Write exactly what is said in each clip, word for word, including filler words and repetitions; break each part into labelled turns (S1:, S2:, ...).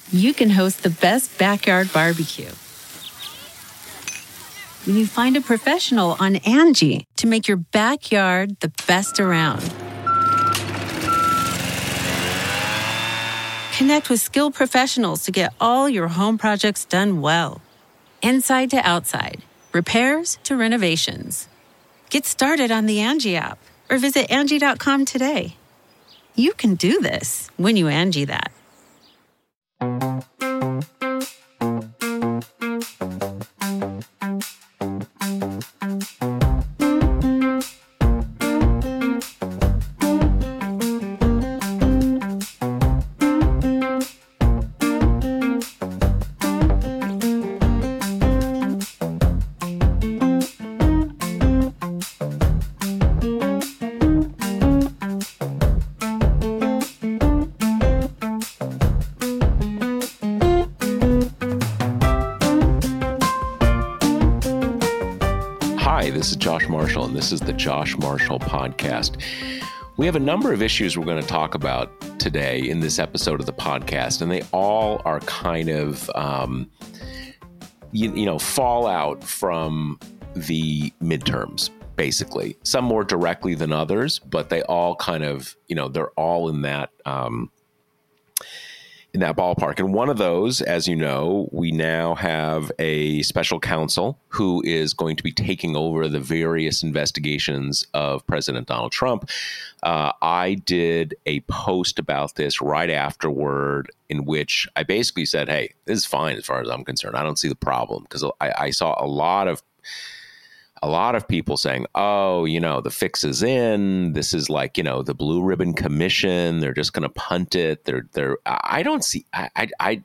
S1: you can host the best backyard barbecue. When you find a professional on Angie to make your backyard the best around. Connect with skilled professionals to get all your home projects done well. Inside to outside, repairs to renovations. Get started on the Angie app or visit Angie dot com today. You can do this when you Angie that.
S2: This is Josh Marshall, and this is the Josh Marshall Podcast. We have a number of issues we're going to talk about today in this episode of the podcast, and they all are kind of, um, you, you know, fallout from the midterms, basically. Some more directly than others, but they all kind of, you know, they're all in that um, in that ballpark. And one of those, as you know, we now have a special counsel who is going to be taking over the various investigations of President Donald Trump. Uh, I did a post about this right afterward in which I basically said, hey, this is fine as far as I'm concerned. I don't see the problem, because I, I saw a lot of A lot of people saying, oh, you know, the fix is in. This is like, you know, the Blue Ribbon Commission. They're just going to punt it. They're, they're, I don't see, I, I, I,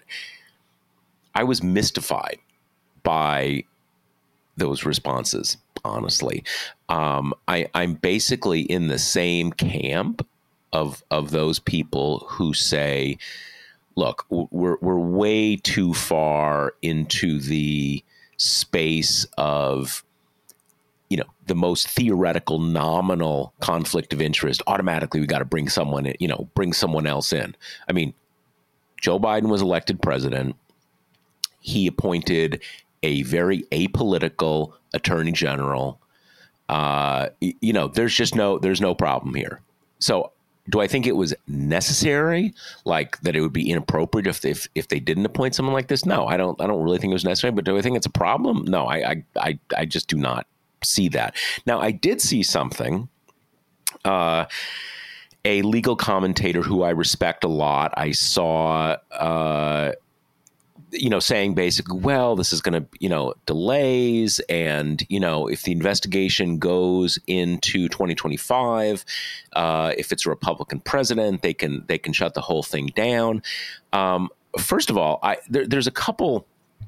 S2: I was mystified by those responses, honestly. Um, I, I'm basically in the same camp of, of those people who say, look, we're, we're way too far into the space of, you know, the most theoretical, nominal conflict of interest. Automatically, we got to bring someone, in, you know, bring someone else in. I mean, Joe Biden was elected president. He appointed a very apolitical attorney general. Uh, you know, there's just no, there's no problem here. So do I think it was necessary, like that it would be inappropriate if, if, if they didn't appoint someone like this? No, I don't, I don't really think it was necessary, but do I think it's a problem? No, I, I, I, I just do not see that. Now, I did see something, uh, a legal commentator who I respect a lot. I saw, uh, you know, saying basically, well, this is going to, you know, delays. And, you know, if the investigation goes into twenty twenty-five, uh, if it's a Republican president, they can they can shut the whole thing down. Um, first of all, I there, there's a couple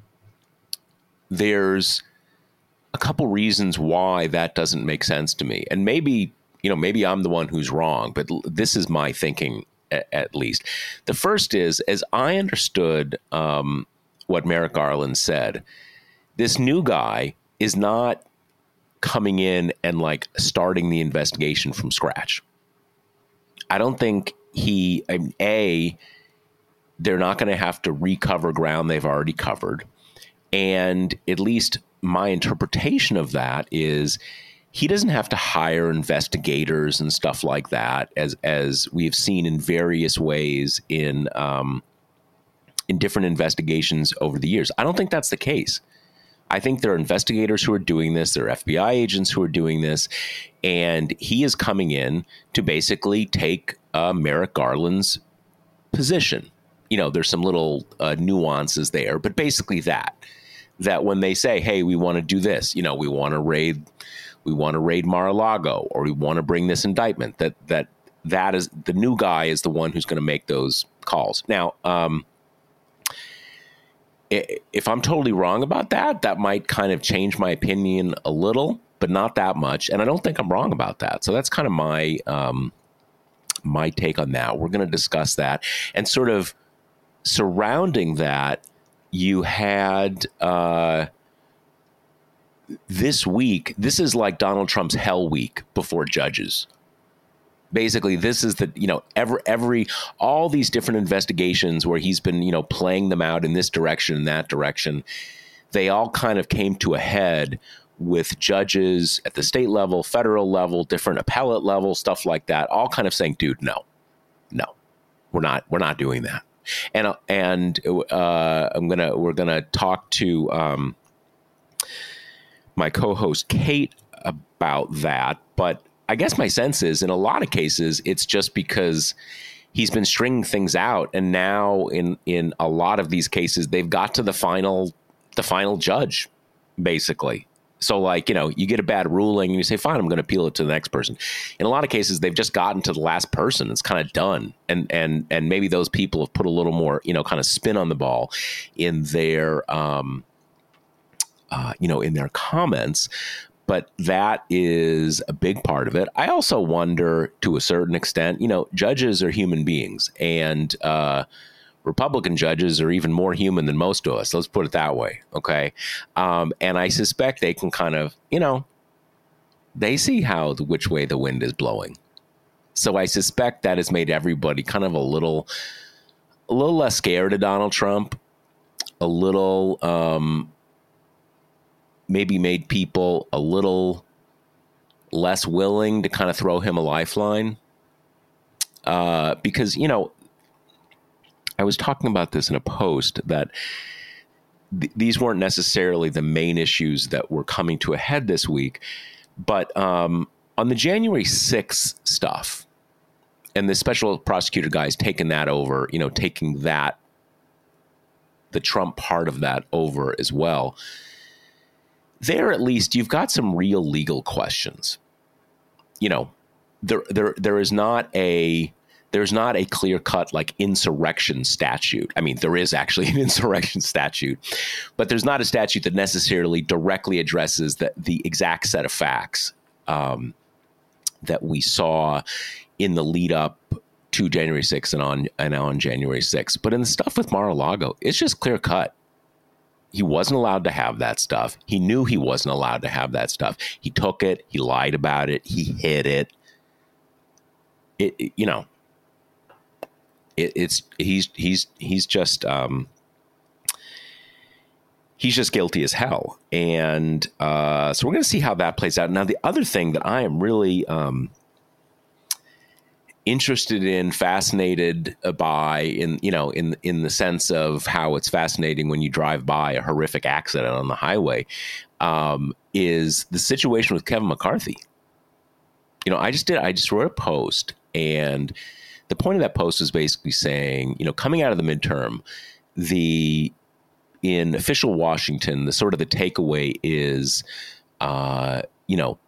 S2: there's a couple reasons why that doesn't make sense to me. And maybe, you know, maybe I'm the one who's wrong, but l- this is my thinking a- at least. The first is, as I understood um, what Merrick Garland said, this new guy is not coming in and like starting the investigation from scratch. I don't think he, I mean, A, they're not going to have to recover ground they've already covered. And at least my interpretation of that is he doesn't have to hire investigators and stuff like that, as as we've seen in various ways in um, in different investigations over the years. I don't think that's the case. I think there are investigators who are doing this. There are F B I agents who are doing this. And he is coming in to basically take uh, Merrick Garland's position. You know, there's some little uh, nuances there, but basically that. That when they say, hey, we want to do this, you know, we want to raid, we want to raid Mar-a-Lago, or we want to bring this indictment, that that that is the new guy is the one who's going to make those calls. Now, um, if I'm totally wrong about that, that might kind of change my opinion a little, but not that much. And I don't think I'm wrong about that. So that's kind of my um, my take on that. We're going to discuss that, and sort of surrounding that. You had uh, this week, this is like Donald Trump's hell week before judges. Basically, this is the, you know, every, every, all these different investigations where he's been, you know, playing them out in this direction and that direction, they all kind of came to a head with judges at the state level, federal level, different appellate level, stuff like that, all kind of saying, dude, no, no, we're not, we're not doing that. And, and uh, I'm going to, we're going to talk to um, my co-host Kate about that. But I guess my sense is in a lot of cases, it's just because he's been stringing things out. And now in, in a lot of these cases, they've got to the final, the final judge, basically. So like, you know, you get a bad ruling and you say, fine, I'm going to appeal it to the next person. In a lot of cases, they've just gotten to the last person. It's kind of done. And, and, and maybe those people have put a little more, you know, kind of spin on the ball in their, um, uh, you know, in their comments. But that is a big part of it. I also wonder, to a certain extent, you know, judges are human beings, and uh, Republican judges are even more human than most of us. Let's put it that way. Okay. Um, and I suspect they can kind of, you know, they see how the which way the wind is blowing. So I suspect that has made everybody kind of a little, a little less scared of Donald Trump, a little, um, maybe made people a little less willing to kind of throw him a lifeline. Uh, because, you know, I was talking about this in a post that th- these weren't necessarily the main issues that were coming to a head this week, but um, on the January sixth stuff, and the special prosecutor guy's taken that over, you know, taking that, the Trump part of that over as well. There, at least, you've got some real legal questions. You know, there, there, there is not a, there's not a clear cut like insurrection statute. I mean, there is actually an insurrection statute, but there's not a statute that necessarily directly addresses the, the exact set of facts um, that we saw in the lead up to January sixth and on and on January sixth. But in the stuff with Mar-a-Lago, it's just clear cut. He wasn't allowed to have that stuff. He knew he wasn't allowed to have that stuff. He took it. He lied about it. He hid it. It, it you know, it, it's he's he's he's just um, he's just guilty as hell. And uh, so we're going to see how that plays out. Now, the other thing that I am really um, interested in, fascinated by, in, you know, in, in the sense of how it's fascinating when you drive by a horrific accident on the highway, um, is the situation with Kevin McCarthy. You know, I just did, I just wrote a post, and the point of that post was basically saying, you know, coming out of the midterm, the, in official Washington, the sort of the takeaway is, uh, you know,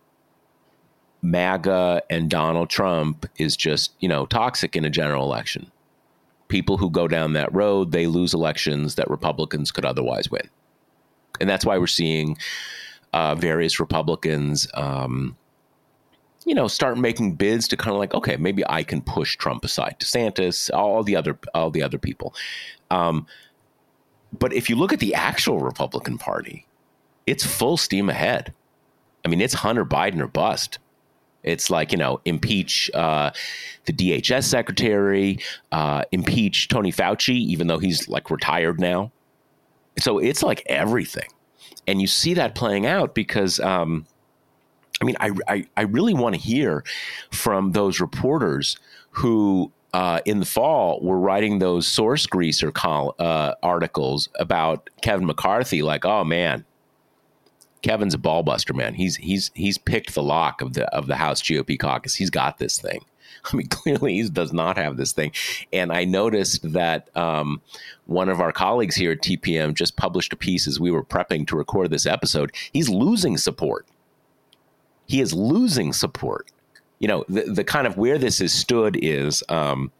S2: MAGA and Donald Trump is just, you know, toxic in a general election. People who go down that road, they lose elections that Republicans could otherwise win. And that's why we're seeing uh, various Republicans, um, you know, start making bids to kind of like, okay, maybe I can push Trump aside, DeSantis, all the other, all the other people. Um, but if you look at the actual Republican Party, it's full steam ahead. I mean, it's Hunter Biden or bust. It's like, you know, impeach uh, the D H S secretary, uh, impeach Tony Fauci, even though he's like retired now. So it's like everything. And you see that playing out because, um, I mean, I, I, I really want to hear from those reporters who uh, in the fall were writing those source greaser col- uh, articles about Kevin McCarthy, like, oh, man. Kevin's a ball buster, man. He's he's he's picked the lock of the of the House G O P caucus. He's got this thing. I mean, clearly he does not have this thing. And I noticed that um, one of our colleagues here at T P M just published a piece as we were prepping to record this episode. He's losing support. He is losing support. You know, the the kind of where this is stood is um,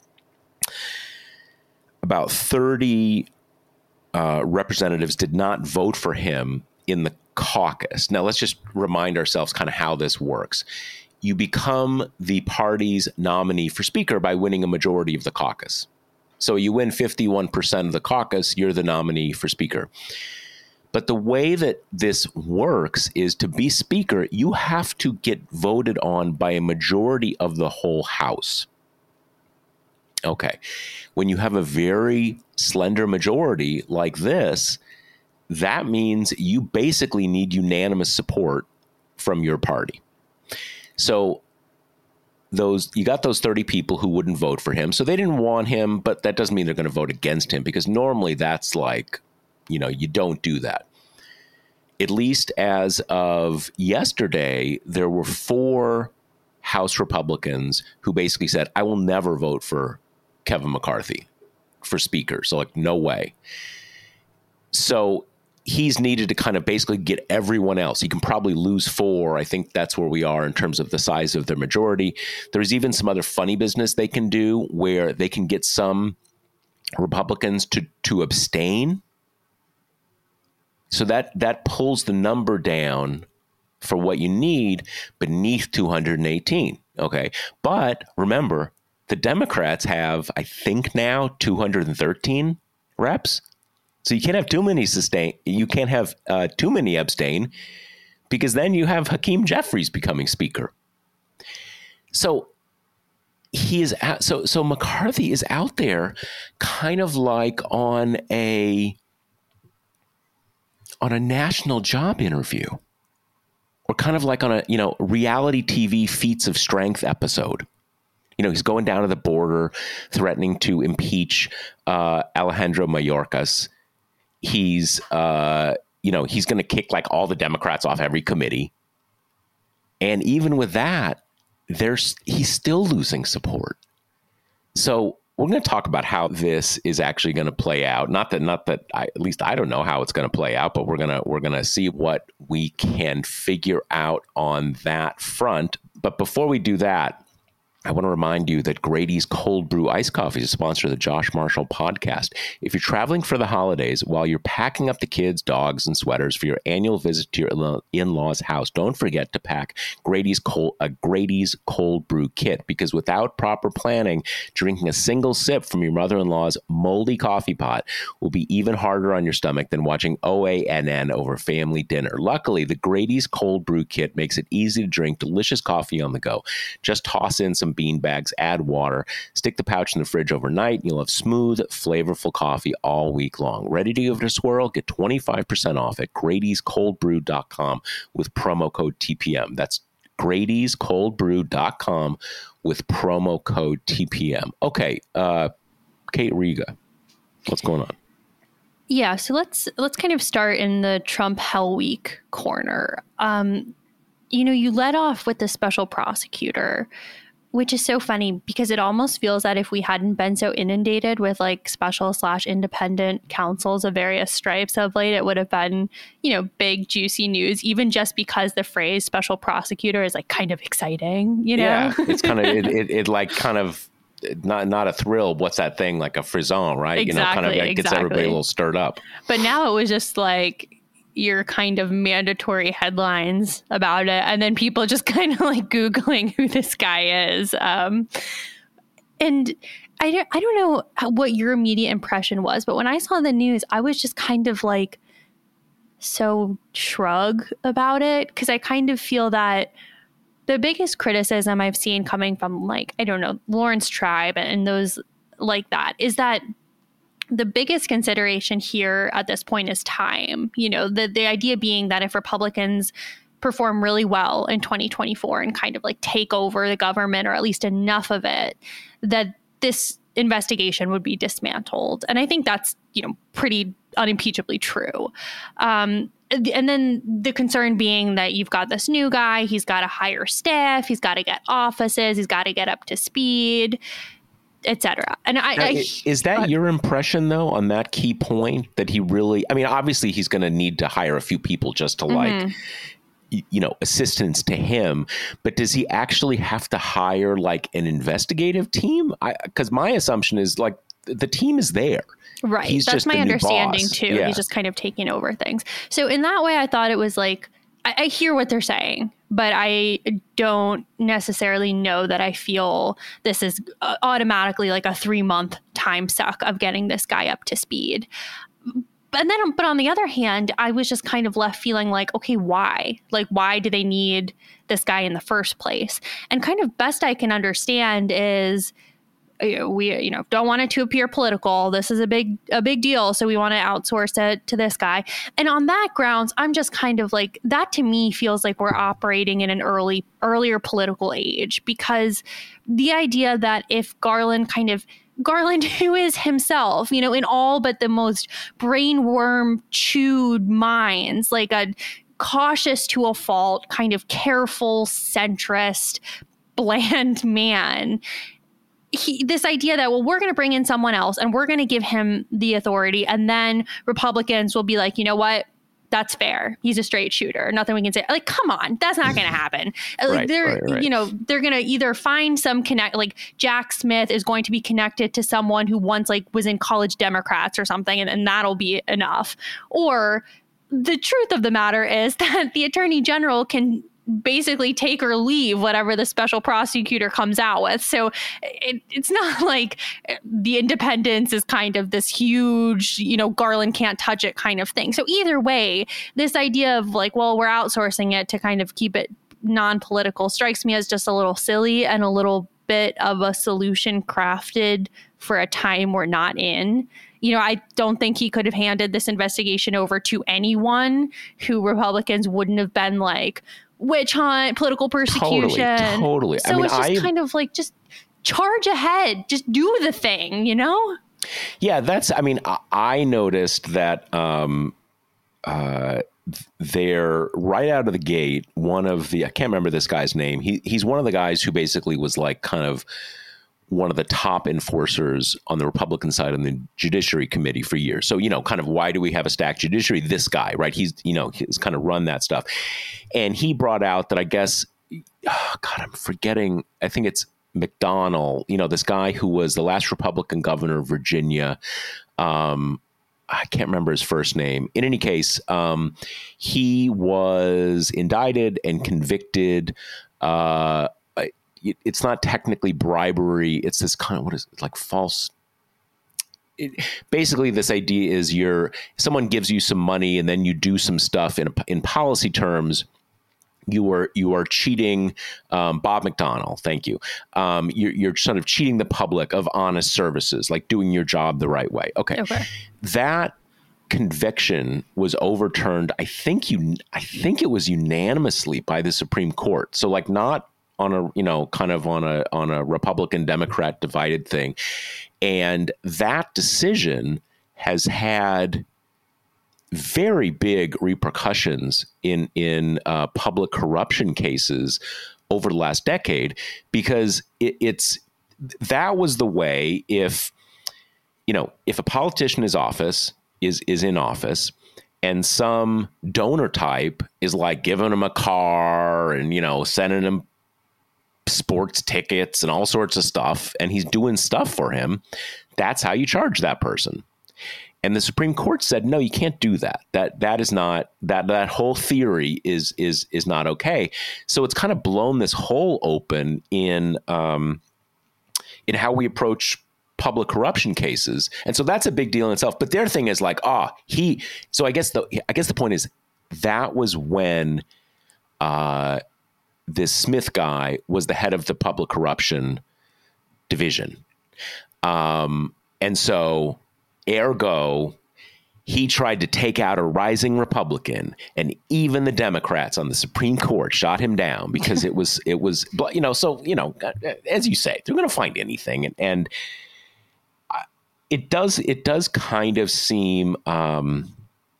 S2: about thirty uh, representatives did not vote for him in the caucus. Now, let's just remind ourselves kind of how this works. You become the party's nominee for speaker by winning a majority of the caucus. So you win fifty-one percent of the caucus, you're the nominee for speaker. But the way that this works is to be speaker, you have to get voted on by a majority of the whole House. Okay. When you have a very slender majority like this, that means you basically need unanimous support from your party. So those you got those thirty people who wouldn't vote for him. So they didn't want him, but that doesn't mean they're going to vote against him, because normally that's like, you know, you don't do that. At least as of yesterday, there were four House Republicans who basically said, I will never vote for Kevin McCarthy for speaker. So like, no way. So he's needed to kind of basically get everyone else. He can probably lose four. I think that's where we are in terms of the size of their majority. There's even some other funny business they can do where they can get some Republicans to, to abstain. So that, that pulls the number down for what you need beneath two hundred eighteen. Okay. But remember, the Democrats have, I think now, two hundred thirteen reps. So you can't have too many sustain. You can't have uh, too many abstain, because then you have Hakeem Jeffries becoming speaker. So he is out, so so McCarthy is out there, kind of like on a on a national job interview, or kind of like on a you know reality T V feats of strength episode. You know, he's going down to the border, threatening to impeach uh, Alejandro Mayorkas. He's, uh, you know, he's going to kick like all the Democrats off every committee. And even with that, there's he's still losing support. So we're going to talk about how this is actually going to play out. Not that, not that I, at least I don't know how it's going to play out, but we're going to, we're going to see what we can figure out on that front. But before we do that, I want to remind you that Grady's Cold Brew Iced Coffee is a sponsor of the Josh Marshall podcast. If you're traveling for the holidays while you're packing up the kids, dogs, and sweaters for your annual visit to your in-laws' house, don't forget to pack Grady's Cold, a Grady's Cold Brew kit, because without proper planning, drinking a single sip from your mother-in-law's moldy coffee pot will be even harder on your stomach than watching O A N N over family dinner. Luckily, the Grady's Cold Brew kit makes it easy to drink delicious coffee on the go. Just toss in some bean bags, add water, stick the pouch in the fridge overnight, and you'll have smooth, flavorful coffee all week long. Ready to give it a swirl? Get twenty-five percent off at Grady's Cold Brew dot com with promo code T P M. That's Grady's Cold Brew dot com with promo code T P M. Okay, uh, Kate Riga, what's going on?
S3: Yeah, so let's let's kind of start in the Trump Hell Week corner. Um, you know, you led off with the special prosecutor, which is so funny because it almost feels that if we hadn't been so inundated with like special slash independent counsels of various stripes of late, it would have been, you know, big, juicy news, even just because the phrase special prosecutor is like kind of exciting, you know?
S2: Yeah, it's kind of, it, it, it like kind of not not a thrill. What's that thing? Like a frisson, right?
S3: Exactly,
S2: you know, kind of like gets
S3: exactly.
S2: everybody a little stirred up.
S3: But now it was just like your kind of mandatory headlines about it. And then people just kind of like Googling who this guy is. Um, and I don't, I don't know how, what your immediate impression was, but when I saw the news, I was just kind of like so shrug about it. Cause I kind of feel that the biggest criticism I've seen coming from like, I don't know, Lawrence Tribe and those like that is that the biggest consideration here at this point is time. You know, the, the idea being that if Republicans perform really well in twenty twenty-four and kind of like take over the government, or at least enough of it, that this investigation would be dismantled. And I think that's, you know, pretty unimpeachably true. Um, and then the concern being that you've got this new guy, he's got to hire staff, he's got to get offices, he's got to get up to speed, et cetera. And I,
S2: now,
S3: I
S2: is that uh, your impression though, on that key point, that he really, I mean, obviously he's going to need to hire a few people just to mm-hmm. like, y- you know, assistance to him, but does he actually have to hire like an investigative team? I, cause my assumption is like the team is there.
S3: Right.
S2: He's
S3: That's
S2: just
S3: my understanding
S2: boss.
S3: too.
S2: Yeah.
S3: He's just kind of taking over things. So in that way, I thought it was like, I, I hear what they're saying, but I don't necessarily know that I feel this is automatically like a three month time suck of getting this guy up to speed. and then, but on the other hand, I was just kind of left feeling like, okay, why? Like, why do they need this guy in the first place? And kind of best I can understand is, we, you know, don't want it to appear political. This is a big, a big deal. So we want to outsource it to this guy. And on that grounds, I'm just kind of like, that to me feels like we're operating in an early, earlier political age, because the idea that if Garland kind of, Garland, who is himself, you know, in all but the most brainworm chewed minds, like a cautious to a fault, kind of careful, centrist, bland man. He, this idea that, well, we're going to bring in someone else and we're going to give him the authority. And then Republicans will be like, you know what? That's fair. He's a straight shooter. Nothing we can say. Like, come on, that's not going to happen. Like,
S2: right,
S3: they're,
S2: right, right.
S3: you know, they're going to either find some connect, like Jack Smith is going to be connected to someone who once like was in college Democrats or something, and, and that'll be enough. Or the truth of the matter is that the attorney general can basically take or leave whatever the special prosecutor comes out with. So it, it's not like the independence is kind of this huge, you know, Garland can't touch it kind of thing. So either way, this idea of like, well, we're outsourcing it to kind of keep it non-political strikes me as just a little silly and a little bit of a solution crafted for a time we're not in. You know, I don't think he could have handed this investigation over to anyone who Republicans wouldn't have been like, witch hunt, political persecution.
S2: Totally, totally.
S3: So
S2: I mean,
S3: it's just
S2: I,
S3: kind of like, just charge ahead, just do the thing, you know?
S2: Yeah, that's, I mean, I, I noticed that um, uh, they're right out of the gate. One of the, I can't remember this guy's name. He He's one of the guys who basically was like kind of one of the top enforcers on the Republican side of the Judiciary Committee for years. So, you know, kind of why do we have a stacked judiciary? This guy, right? He's, you know, he's kind of run that stuff. And he brought out that I guess, oh God, I'm forgetting, I think it's McDonnell, you know, this guy who was the last Republican governor of Virginia. Um, I can't remember his first name. In any case, um, he was indicted and convicted. Uh, It's not technically bribery. It's this kind of, what is it, like false. It, basically, this idea is you're, someone gives you some money and then you do some stuff in in policy terms. You are you are cheating um, Bob McDonnell. Thank you. Um, you're, you're sort of cheating the public of honest services, like doing your job the right way. Okay,
S3: okay.
S2: That conviction was overturned. I think you. I think it was unanimously by the Supreme Court. So, like, not on a, you know, kind of on a on a Republican Democrat divided thing. And that decision has had very big repercussions in in uh, public corruption cases over the last decade, because it, it's that was the way, if, you know, if a politician is office is is in office and some donor type is like giving him a car and, you know, sending him sports tickets and all sorts of stuff, and he's doing stuff for him, that's how you charge that person. And the Supreme Court said, no, you can't do that. That that is not, that that whole theory is is is not okay. So it's kind of blown this hole open in um, in how we approach public corruption cases. And so that's a big deal in itself. But their thing is like, ah, oh, he. So I guess the I guess the point is that was when uh, this Smith guy was the head of the public corruption division, um, and so. Ergo, he tried to take out a rising Republican, and even the Democrats on the Supreme Court shot him down because it was, it was, you know, so, you know, as you say, they're going to find anything. And, and it does, it does kind of seem, um,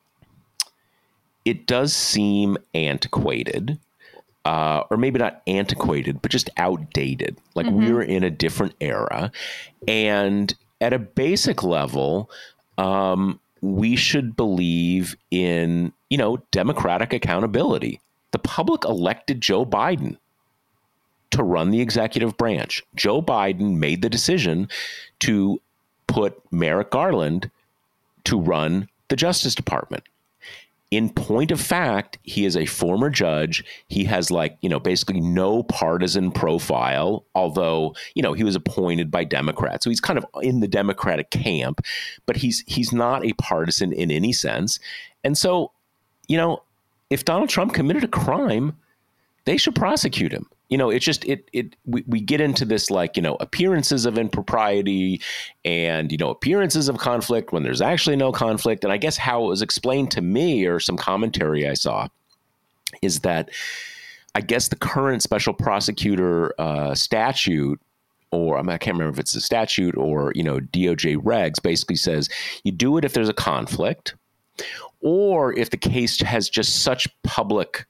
S2: it does seem antiquated, uh, or maybe not antiquated, but just outdated. Like mm-hmm. we're in a different era. And at a basic level, um, we should believe in, you know, democratic accountability. The public elected Joe Biden to run the executive branch. Joe Biden made the decision to put Merrick Garland to run the Justice Department. in point of fact, he is a former judge. He has like, you know, basically no partisan profile, although, you know, he was appointed by Democrats. So he's kind of in the Democratic camp, but he's he's not a partisan in any sense. And so, you know, if Donald Trump committed a crime, they should prosecute him. You know, it's just it it we, we get into this like, you know, appearances of impropriety and, you know, appearances of conflict when there's actually no conflict. And I guess how it was explained to me, or some commentary I saw, is that I guess the current special prosecutor uh, statute, or I, mean, I can't remember if it's a statute or, you know, D O J regs, basically says you do it if there's a conflict, or if the case has just such public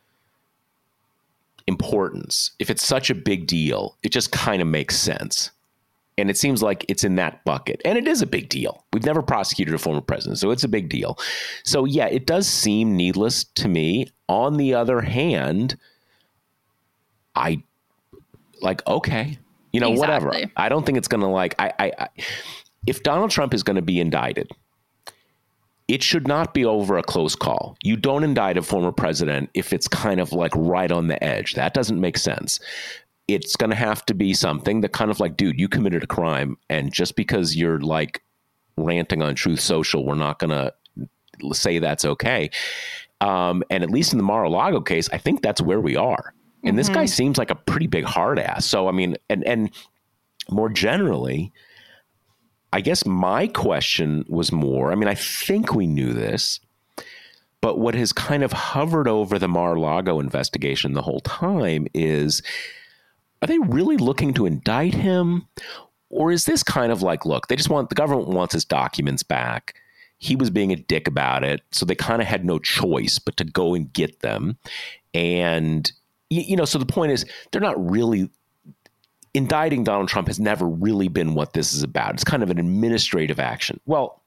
S2: importance. If it's such a big deal, it just kind of makes sense. And it seems like it's in that bucket. And it is a big deal. We've never prosecuted a former president, so it's a big deal. So yeah, it does seem needless to me. On the other hand, I like, okay, you know, exactly. whatever. I don't think it's going to like, I, I, I, if Donald Trump is going to be indicted, it should not be over a close call. You don't indict a former president if it's kind of like right on the edge. That doesn't make sense. It's going to have to be something that kind of like, dude, you committed a crime. And just because you're like ranting on Truth Social, we're not going to say that's okay. Um, and at least in the Mar-a-Lago case, I think that's where we are. And mm-hmm. this guy seems like a pretty big hard ass. So, I mean, and, and more generally, I guess my question was more, I mean, I think we knew this, but what has kind of hovered over the Mar-a-Lago investigation the whole time is, are they really looking to indict him? Or is this kind of like, look, they just want, the government wants his documents back. He was being a dick about it. So they kind of had no choice but to go and get them. And, you, you know, so the point is, they're not really indicting Donald Trump has never really been what this is about. It's kind of an administrative action. Well,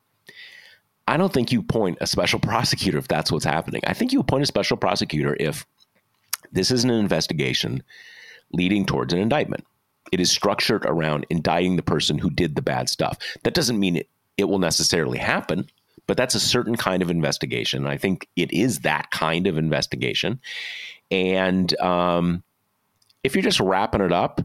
S2: I don't think you appoint a special prosecutor if that's what's happening. I think you appoint a special prosecutor if this is an investigation leading towards an indictment. It is structured around indicting the person who did the bad stuff. That doesn't mean it, it will necessarily happen, but that's a certain kind of investigation. I think it is that kind of investigation. And um, if you're just wrapping it up,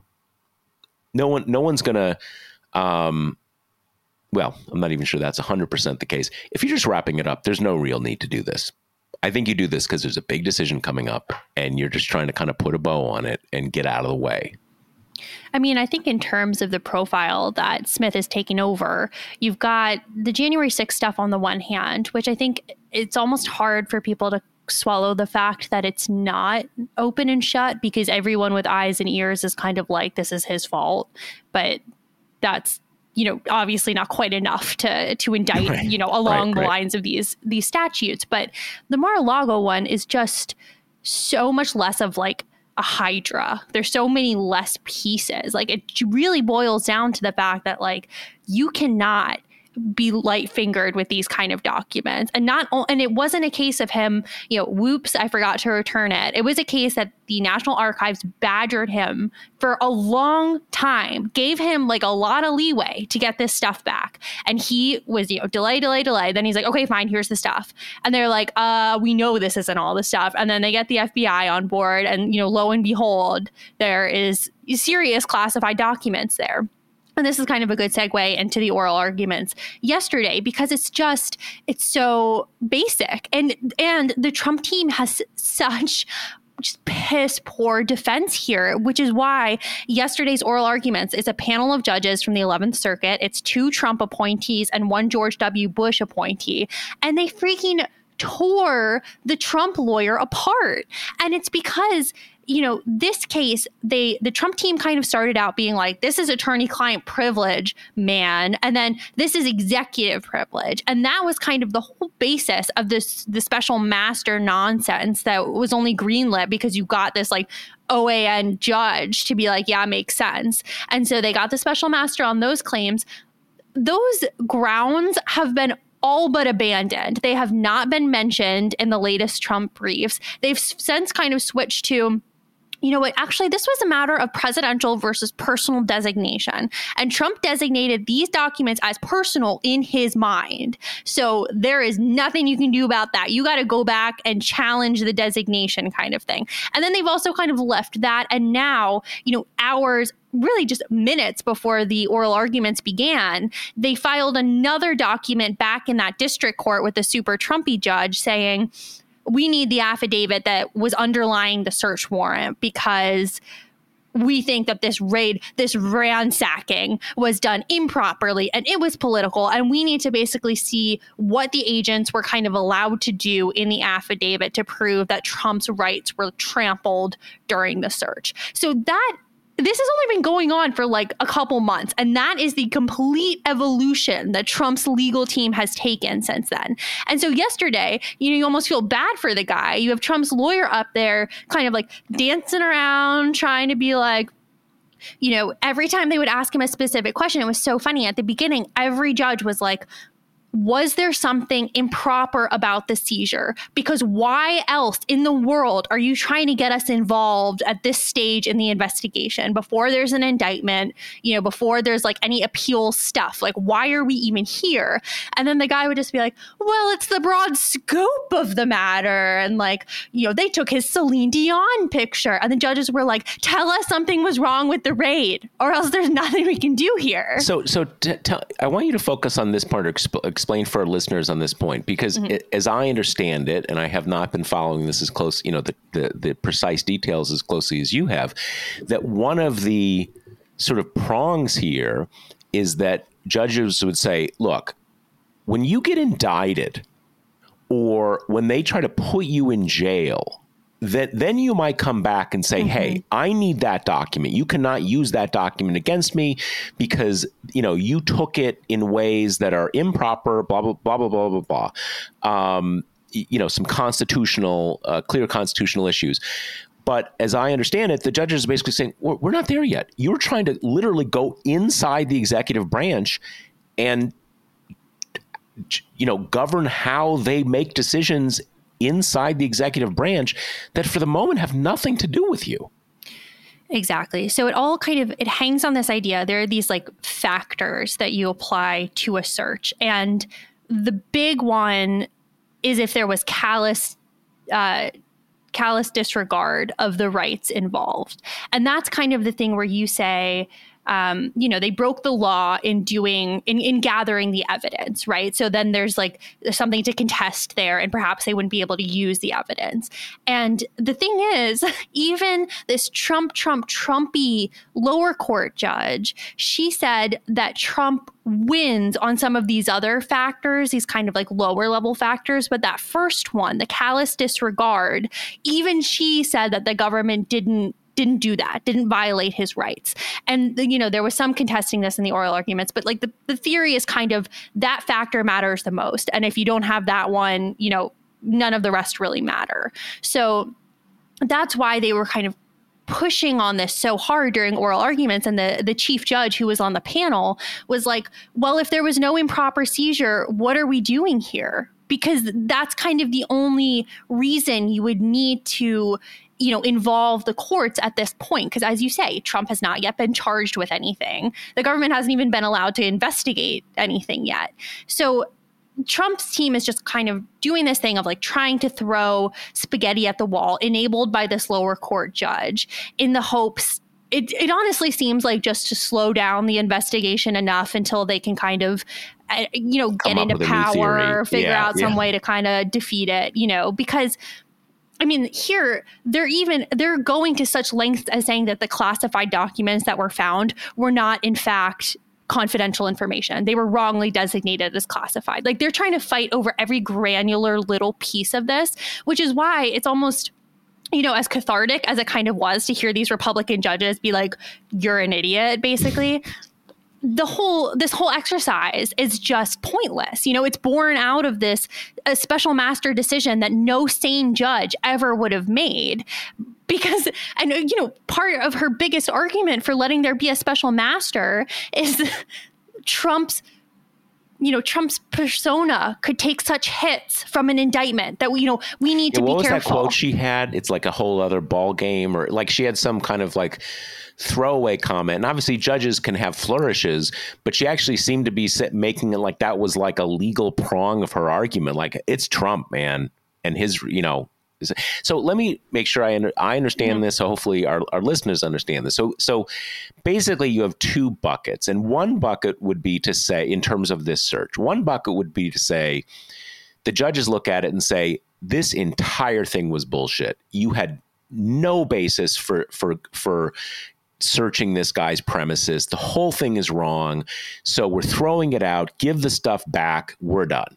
S2: No one, no one's going to, um, well, I'm not even sure that's one hundred percent the case. If you're just wrapping it up, there's no real need to do this. I think you do this because there's a big decision coming up and you're just trying to kind of put a bow on it and get out of the way.
S3: I mean, I think in terms of the profile that Smith is taking over, you've got the January sixth stuff on the one hand, which I think it's almost hard for people to swallow the fact that it's not open and shut, because everyone with eyes and ears is kind of like, this is his fault. But that's, you know, obviously not quite enough to to indict, right. you know, along right, the right. lines of these these statutes. But the Mar-a-Lago one is just so much less of like a hydra. There's so many less pieces. Like, it really boils down to the fact that like you cannot be light fingered with these kind of documents. And not, and it wasn't a case of him, you know, whoops, I forgot to return it. It was a case that the National Archives badgered him for a long time, gave him like a lot of leeway to get this stuff back. And he was, you know, delay, delay, delay. Then he's like, okay, fine, here's the stuff. And they're like, uh, we know this isn't all the stuff. And then they get the F B I on board, and, you know, lo and behold, there is serious classified documents there. And this is kind of a good segue into the oral arguments yesterday, because it's just, it's so basic. And and the Trump team has such just piss poor defense here, which is why yesterday's oral arguments is a panel of judges from the eleventh Circuit. It's two Trump appointees and one George W. Bush appointee. And they freaking tore the Trump lawyer apart. And it's because, you know, this case, they the Trump team kind of started out being like, this is attorney-client privilege, man. And then this is executive privilege. And that was kind of the whole basis of this the special master nonsense that was only greenlit because you got this like O A N judge to be like, yeah, makes sense. And so they got the special master on those claims. Those grounds have been all but abandoned. They have not been mentioned in the latest Trump briefs. They've since kind of switched to you know what, actually, this was a matter of presidential versus personal designation. And Trump designated these documents as personal in his mind. So there is nothing you can do about that. You got to go back and challenge the designation kind of thing. And then they've also kind of left that. And now, you know, hours, really just minutes before the oral arguments began, they filed another document back in that district court with the super Trumpy judge saying, we need the affidavit that was underlying the search warrant because we think that this raid, this ransacking was done improperly and it was political. And we need to basically see what the agents were kind of allowed to do in the affidavit to prove that Trump's rights were trampled during the search. So that this has only been going on for like a couple months. And that is the complete evolution that Trump's legal team has taken since then. And so yesterday, you know, you almost feel bad for the guy. You have Trump's lawyer up there kind of like dancing around, trying to be like, you know, every time they would ask him a specific question, it was so funny. At the beginning, every judge was like, was there something improper about the seizure? Because why else in the world are you trying to get us involved at this stage in the investigation before there's an indictment, you know, before there's like any appeal stuff? Like, why are we even here? And then the guy would just be like, well, it's the broad scope of the matter. And like, you know, they took his Celine Dion picture and the judges were like, tell us something was wrong with the raid or else there's nothing we can do here.
S2: So, so t- t- I want you to focus on this part, or exp- explain for our listeners on this point, because mm-hmm. it, as I understand it, and I have not been following this as close, you know, the, the, the precise details as closely as you have, that one of the sort of prongs here is that judges would say, look, when you get indicted or when they try to put you in jail, that then you might come back and say, mm-hmm. hey, I need that document. You cannot use that document against me because, you know, you took it in ways that are improper, blah, blah, blah, blah, blah, blah, blah. Um, you know, some constitutional, uh, clear constitutional issues. But as I understand it, the judges are basically saying, we're, we're not there yet. You're trying to literally go inside the executive branch and, you know, govern how they make decisions inside the executive branch that for the moment have nothing to do with you.
S3: Exactly. So it all kind of, it hangs on this idea. There are these like factors that you apply to a search. And the big one is if there was callous, uh, callous disregard of the rights involved. And that's kind of the thing where you say, Um, you know, they broke the law in doing, in, in gathering the evidence, right? So then there's like something to contest there and perhaps they wouldn't be able to use the evidence. And the thing is, even this Trump, Trump, Trumpy lower court judge, she said that Trump wins on some of these other factors, these kind of like lower level factors. But that first one, the callous disregard, even she said that the government didn't didn't do that, didn't violate his rights. And, you know, there was some contesting this in the oral arguments, but like the, the theory is kind of that factor matters the most. And if you don't have that one, you know, none of the rest really matter. So that's why they were kind of pushing on this so hard during oral arguments. And the, the chief judge who was on the panel was like, well, if there was no improper seizure, what are we doing here? Because that's kind of the only reason you would need to, you know, involve the courts at this point. Because as you say, Trump has not yet been charged with anything. The government hasn't even been allowed to investigate anything yet. So Trump's team is just kind of doing this thing of like trying to throw spaghetti at the wall, enabled by this lower court judge, in the hopes, it, it honestly seems like just to slow down the investigation enough until they can kind of, uh, you know, get into power, figure yeah, out some yeah. way to kind of defeat it, you know, because I mean, here, they're even, they're going to such lengths as saying that the classified documents that were found were not, in fact, confidential information. They were wrongly designated as classified. Like, they're trying to fight over every granular little piece of this, which is why it's almost, you know, as cathartic as it kind of was to hear these Republican judges be like, you're an idiot, basically. The whole, this whole exercise is just pointless. You know, it's born out of this a special master decision that no sane judge ever would have made. Because, and you know, part of her biggest argument for letting there be a special master is Trump's you know, Trump's persona could take such hits from an indictment that, we, you know, we need to
S2: yeah,
S3: be
S2: what
S3: careful.
S2: What was that quote she had? It's like a whole other ball game, or like she had some kind of like throwaway comment. And obviously judges can have flourishes, but she actually seemed to be making it like that was like a legal prong of her argument. Like, it's Trump, man. And his, you know, so let me make sure I under, I understand mm-hmm. this. So hopefully our, our listeners understand this. So so basically you have two buckets, and one bucket would be to say, in terms of this search, one bucket would be to say the judges look at it and say, this entire thing was bullshit. You had no basis for for for searching this guy's premises. The whole thing is wrong. So we're throwing it out. Give the stuff back. We're done.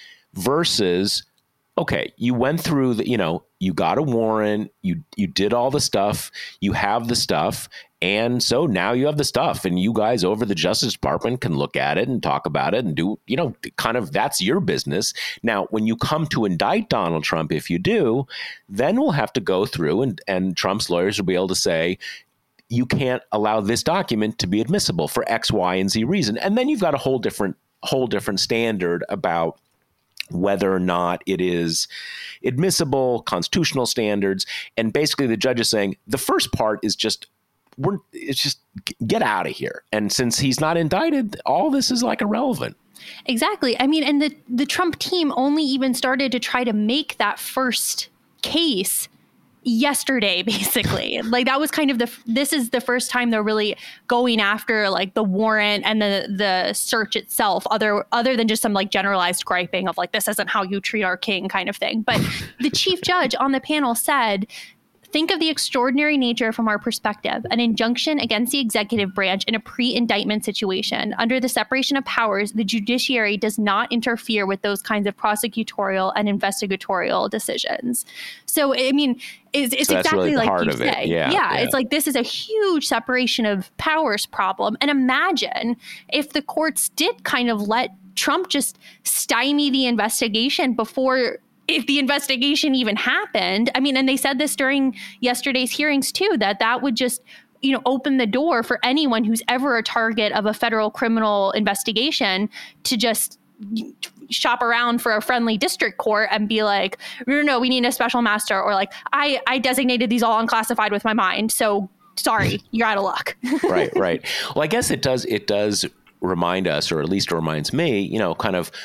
S2: Versus, okay, you went through the, you know, you got a warrant, you you did all the stuff, you have the stuff, and so now you have the stuff, and you guys over the Justice Department can look at it and talk about it and do, you know, kind of, that's your business. Now, when you come to indict Donald Trump, if you do, then we'll have to go through, and, and Trump's lawyers will be able to say, you can't allow this document to be admissible for X, Y, and Z reason. And then you've got a whole different, whole different standard about whether or not it is admissible, constitutional standards. And basically the judge is saying the first part is just, we're, it's just get out of here. And since he's not indicted, all this is like irrelevant.
S3: Exactly. I mean, and the, the Trump team only even started to try to make that first case yesterday, basically. Like, that was kind of the, this is the first time they're really going after like the warrant and the, the search itself, other, other than just some like generalized griping of like, this isn't how you treat our king kind of thing. But the chief judge on the panel said, think of the extraordinary nature from our perspective, an injunction against the executive branch in a pre-indictment situation. Under the separation of powers, the judiciary does not interfere with those kinds of prosecutorial and investigatorial decisions. So, I mean, it's, it's
S2: so
S3: exactly
S2: really
S3: like you
S2: say.
S3: Yeah,
S2: yeah,
S3: yeah, it's like this is a huge separation of powers problem. And imagine if the courts did kind of let Trump just stymie the investigation before if the investigation even happened. I mean, and they said this during yesterday's hearings too, that that would just, you know, open the door for anyone who's ever a target of a federal criminal investigation to just shop around for a friendly district court and be like, no, no, no, we need a special master, or like, I, I designated these all unclassified with my mind, so sorry, you're out of luck.
S2: Right, right. Well, I guess it does, it does remind us, or at least it reminds me, you know, kind of,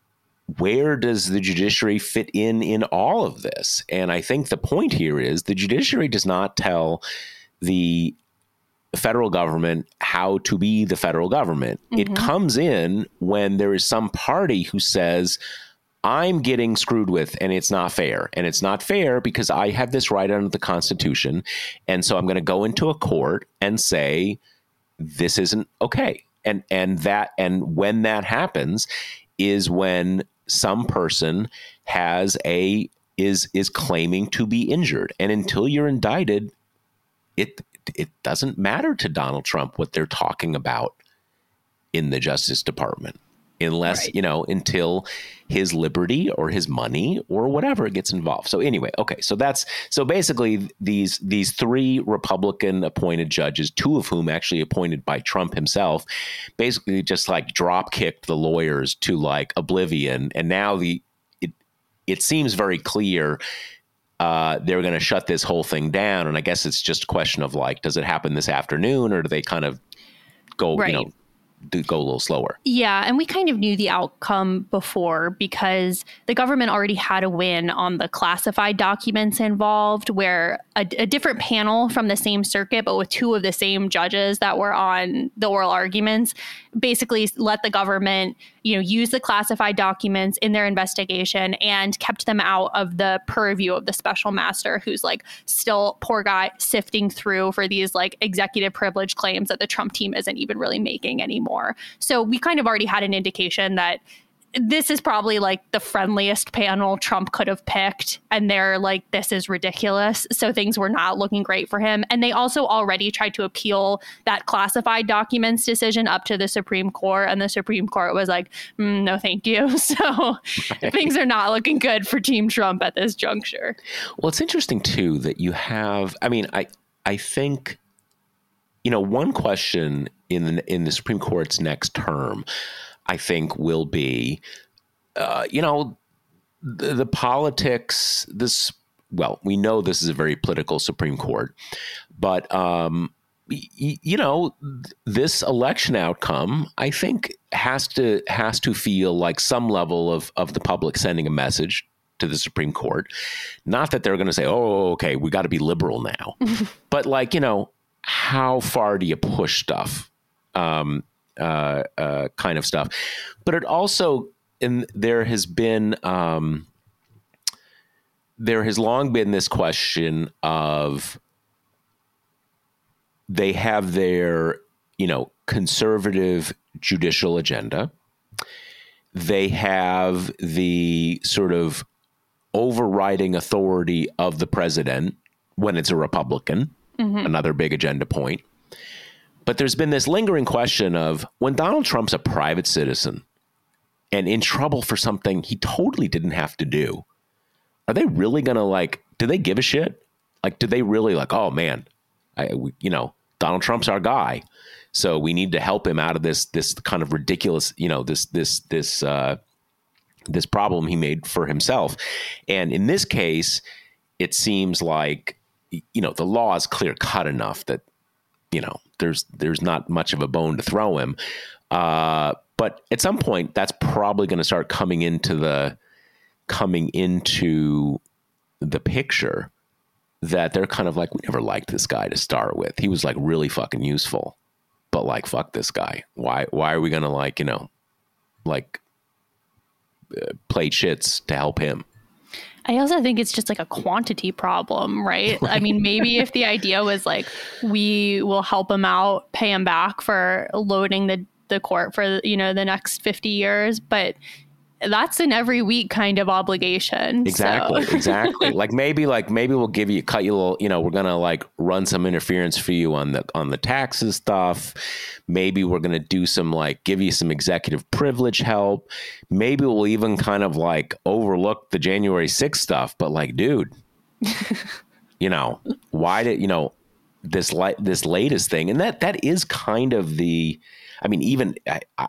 S2: where does the judiciary fit in in all of this? And I think the point here is the judiciary does not tell the federal government how to be the federal government. Mm-hmm. It comes in when there is some party who says, I'm getting screwed with and it's not fair. And it's not fair because I have this right under the Constitution. And so I'm going to go into a court and say, this isn't okay. And, and that, and when that happens is when some person has a is is claiming to be injured, and until you're indicted, it it doesn't matter to Donald Trump what they're talking about in the Justice Department, unless right. you know until his liberty or his money or whatever gets involved. So anyway, okay, so that's so basically these these three Republican appointed judges, two of whom actually appointed by Trump himself, basically just like drop kicked the lawyers to like oblivion, and now the it it seems very clear uh, they're going to shut this whole thing down. And I guess it's just a question of like, does it happen this afternoon, or do they kind of go right. you know? to go a little slower.
S3: Yeah. And we kind of knew the outcome before because the government already had a win on the classified documents involved, where a, a different panel from the same circuit, but with two of the same judges that were on the oral arguments, basically let the government, you know, use the classified documents in their investigation and kept them out of the purview of the special master, who's like still, poor guy, sifting through for these like executive privilege claims that the Trump team isn't even really making anymore. So we kind of already had an indication that this is probably like the friendliest panel Trump could have picked. And they're like, this is ridiculous. So things were not looking great for him. And they also already tried to appeal that classified documents decision up to the Supreme Court. And the Supreme Court was like, mm, no, thank you. So right. things are not looking good for Team Trump at this juncture.
S2: Well, it's interesting, too, that you have, I mean, I, I think, you know, one question in the, in the Supreme Court's next term, I think, will be, uh, you know, the, the politics, this, well, we know this is a very political Supreme Court, but, um, y- you know, this election outcome, I think, has to has to feel like some level of, of the public sending a message to the Supreme Court. Not that they're going to say, oh, okay, we got to be liberal now. But like, you know, how far do you push stuff? Um, uh, uh, kind of stuff. But it also, and there has been, um, there has long been this question of, they have their, you know, conservative judicial agenda. They have the sort of overriding authority of the president when it's a Republican, mm-hmm. another big agenda point. But there's been this lingering question of, when Donald Trump's a private citizen and in trouble for something he totally didn't have to do, are they really going to like, do they give a shit? Like, do they really like, oh man, I, we, you know, Donald Trump's our guy, so we need to help him out of this, this kind of ridiculous, you know, this, this, this, uh, this problem he made for himself. And in this case, it seems like, you know, the law is clear cut enough that, you know, there's, there's not much of a bone to throw him. Uh, but at some point that's probably going to start coming into the, coming into the picture, that they're kind of like, we never liked this guy to start with. He was like really fucking useful, but like, fuck this guy. Why, why are we going to like, you know, like uh, play shits to help him?
S3: I also think it's just like a quantity problem, right? right? I mean, maybe if the idea was like, we will help him out, pay him back for loading the, the court for, you know, the next fifty years, but that's an every week kind of obligation.
S2: Exactly. So. Exactly. Like maybe, like maybe we'll give you, cut you a little, you know, we're going to like run some interference for you on the, on the taxes stuff. Maybe we're going to do some, like, give you some executive privilege help. Maybe we'll even kind of like overlook the January sixth stuff, but like, dude, you know, why did, you know, this light, this latest thing. And that, that is kind of the, I mean, even I, I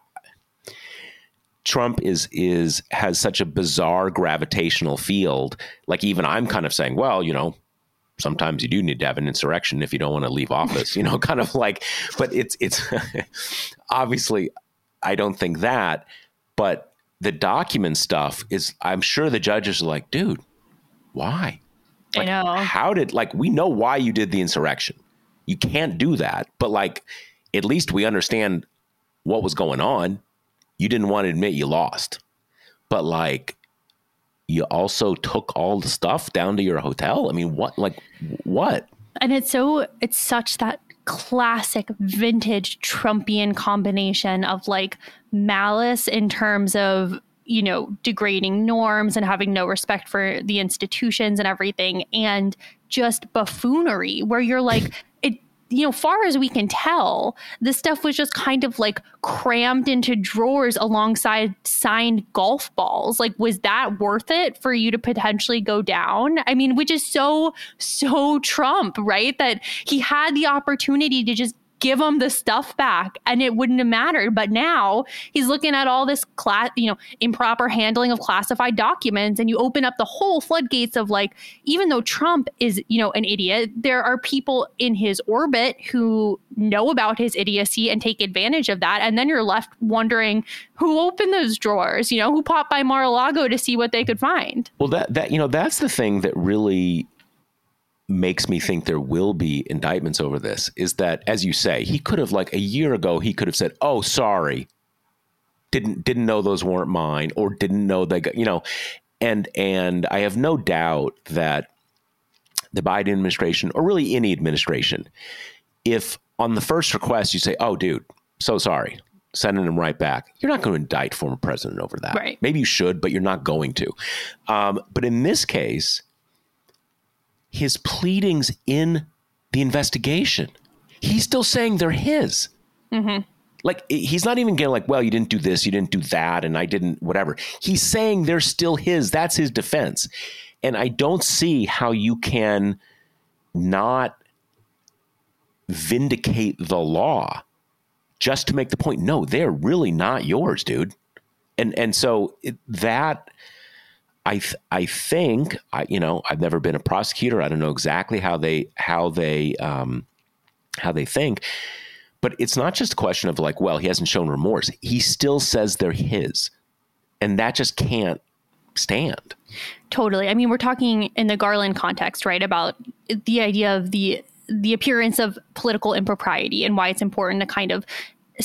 S2: Trump is is has such a bizarre gravitational field. Like even I'm kind of saying, well, you know, sometimes you do need to have an insurrection if you don't want to leave office, you know, kind of like, but it's it's obviously I don't think that. But the document stuff is, I'm sure the judges are like, dude, why? Like,
S3: I know.
S2: How did, like, we know why you did the insurrection. You can't do that. But like, at least we understand what was going on. You didn't want to admit you lost, but like, you also took all the stuff down to your hotel. I mean, what, like what?
S3: And it's so, it's such that classic vintage Trumpian combination of like malice in terms of, you know, degrading norms and having no respect for the institutions and everything. And just buffoonery where you're like, it, you know, far as we can tell, this stuff was just kind of like crammed into drawers alongside signed golf balls. Like, was that worth it for you to potentially go down? I mean, which is so, so Trump, right? That he had the opportunity to just give him the stuff back and it wouldn't have mattered. But now he's looking at all this class, you know, improper handling of classified documents. And you open up the whole floodgates of like, even though Trump is, you know, an idiot, there are people in his orbit who know about his idiocy and take advantage of that. And then you're left wondering who opened those drawers, you know, who popped by Mar-a-Lago to see what they could find.
S2: Well, that, that, you know, that's the thing that really makes me think there will be indictments over this, is that, as you say, he could have, like a year ago, he could have said, oh, sorry, didn't, didn't know those weren't mine, or didn't know they got, you know, and, and I have no doubt that the Biden administration, or really any administration, if on the first request you say, oh, dude, so sorry, sending them right back, you're not going to indict former president over that.
S3: Right.
S2: Maybe you should, but you're not going to. Um, but in this case, his pleadings in the investigation, he's still saying they're his. Mm-hmm. Like, he's not even getting like, well, you didn't do this, you didn't do that, and I didn't, whatever. He's saying they're still his. That's his defense. And I don't see how you can not vindicate the law just to make the point, no, they're really not yours, dude. And and so it, that I th- I think I you know I've never been a prosecutor. I don't know exactly how they how they um, how they think, but it's not just a question of like, well, he hasn't shown remorse. He still says they're his, and that just can't stand.
S3: Totally. I mean, we're talking in the Garland context, right, about the idea of the the appearance of political impropriety and why it's important to kind of,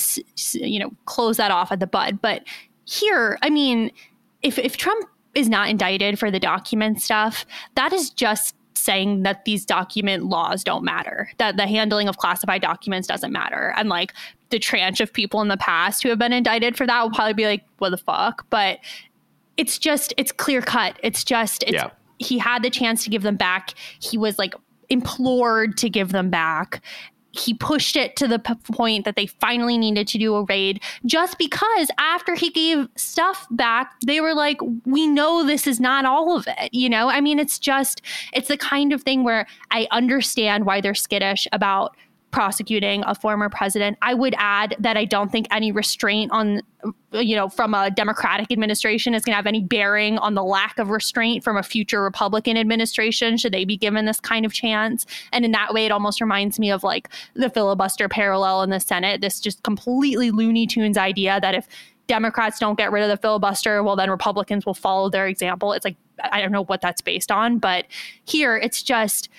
S3: you know, close that off at the bud. But here, I mean, if if Trump is not indicted for the document stuff, that is just saying that these document laws don't matter, that the handling of classified documents doesn't matter. And like the tranche of people in the past who have been indicted for that will probably be like, what the fuck? But it's just, it's clear cut. It's just, it's, yeah. He had the chance to give them back. He was like implored to give them back. He pushed it to the p- point that they finally needed to do a raid, just because after he gave stuff back, they were like, we know this is not all of it. You know, I mean, it's just, it's the kind of thing where I understand why they're skittish about prosecuting a former president. I would add that I don't think any restraint on, you know, from a Democratic administration is going to have any bearing on the lack of restraint from a future Republican administration, should they be given this kind of chance. And in that way, it almost reminds me of like the filibuster parallel in the Senate, this just completely Looney Tunes idea that if Democrats don't get rid of the filibuster, well, then Republicans will follow their example. It's like, I don't know what that's based on, but here it's just,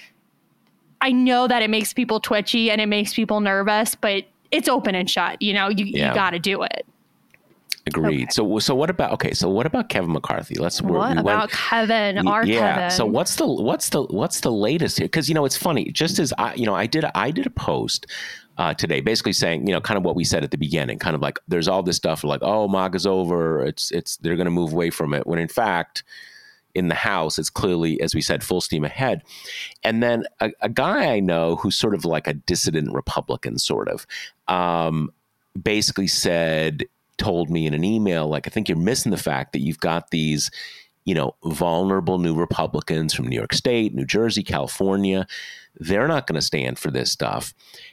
S3: I know that it makes people twitchy and it makes people nervous, but it's open and shut. You know, you, yeah. you got to do it.
S2: Agreed. Okay. So, so what about, okay. So what about Kevin McCarthy? Let's,
S3: what we about went, Kevin, our yeah. Kevin?
S2: So what's the, what's the, what's the latest here? Cause you know, it's funny, just as I, you know, I did, I did a post uh, today, basically saying, you know, kind of what we said at the beginning, kind of like, there's all this stuff like, oh, MAGA's over. It's, it's, they're going to move away from it. When in fact, in the House, it's clearly, as we said, full steam ahead. And then a, a guy I know who's sort of like a dissident Republican, sort of, um, basically said, told me in an email, like, I think you're missing the fact that you've got these, you know, vulnerable new Republicans from New York State, New Jersey, California. They're not going to stand for this stuff.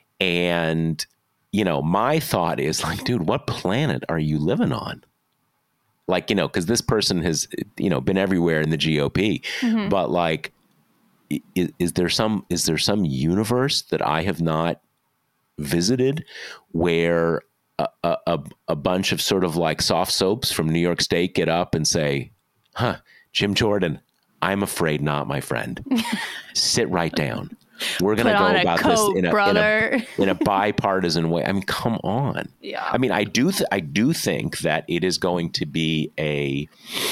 S2: And, you know, my thought is like, dude, what planet are you living on? Like, you know, because this person has, you know, been everywhere in the G O P, mm-hmm. but like, is, is there some is there some universe that I have not visited where a, a, a bunch of sort of like soft soaps from New York State get up and say, huh, Jim Jordan, I'm afraid not, my friend. Sit right down. We're going to go about coat, this in a, in a in a bipartisan way. I mean, come on.
S3: Yeah.
S2: I mean, I do th- I do think that it is going to be a.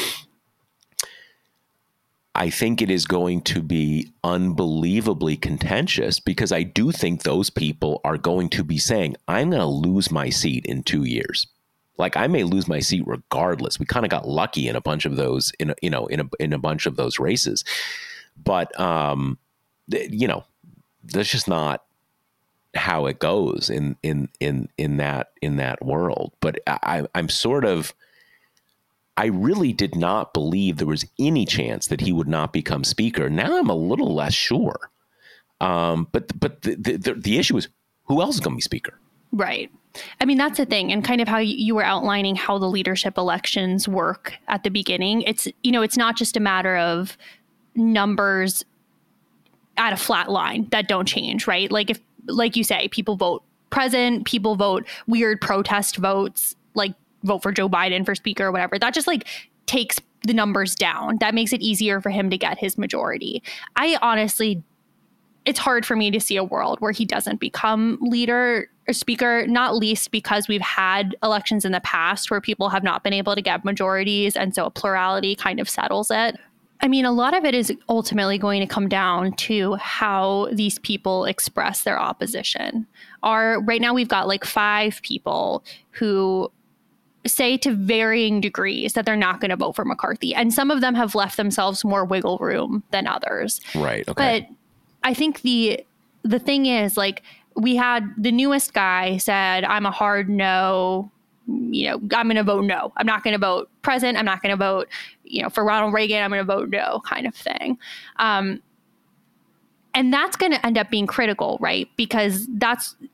S2: I think it is going to be unbelievably contentious because I do think those people are going to be saying, I'm going to lose my seat in two years. Like, I may lose my seat regardless. We kind of got lucky in a bunch of those, in a, you know, in a in a bunch of those races, but um, you know. That's just not how it goes in, in, in, in that, in that world. But I, I'm sort of, I really did not believe there was any chance that he would not become speaker. Now I'm a little less sure. Um, but, but the, the, the issue is who else is going to be speaker?
S3: Right. I mean, that's the thing. And kind of how you were outlining how the leadership elections work at the beginning. It's, you know, it's not just a matter of numbers at a flat line that don't change, right? Like if, like you say, people vote present, people vote weird protest votes, like vote for Joe Biden for speaker or whatever. That just like takes the numbers down. That makes it easier for him to get his majority. I honestly, it's hard for me to see a world where he doesn't become leader or speaker, not least because we've had elections in the past where people have not been able to get majorities. And so a plurality kind of settles it. I mean, a lot of it is ultimately going to come down to how these people express their opposition. Are right now we've got like five people who say to varying degrees that they're not going to vote for McCarthy. And some of them have left themselves more wiggle room than others.
S2: Right. Okay.
S3: But I think the the thing is, like, we had the newest guy said, I'm a hard no. You know, I'm going to vote no. I'm not going to vote present. I'm not going to vote, you know, for Ronald Reagan. I'm going to vote no, kind of thing. Um, and that's going to end up being critical, right? Because that's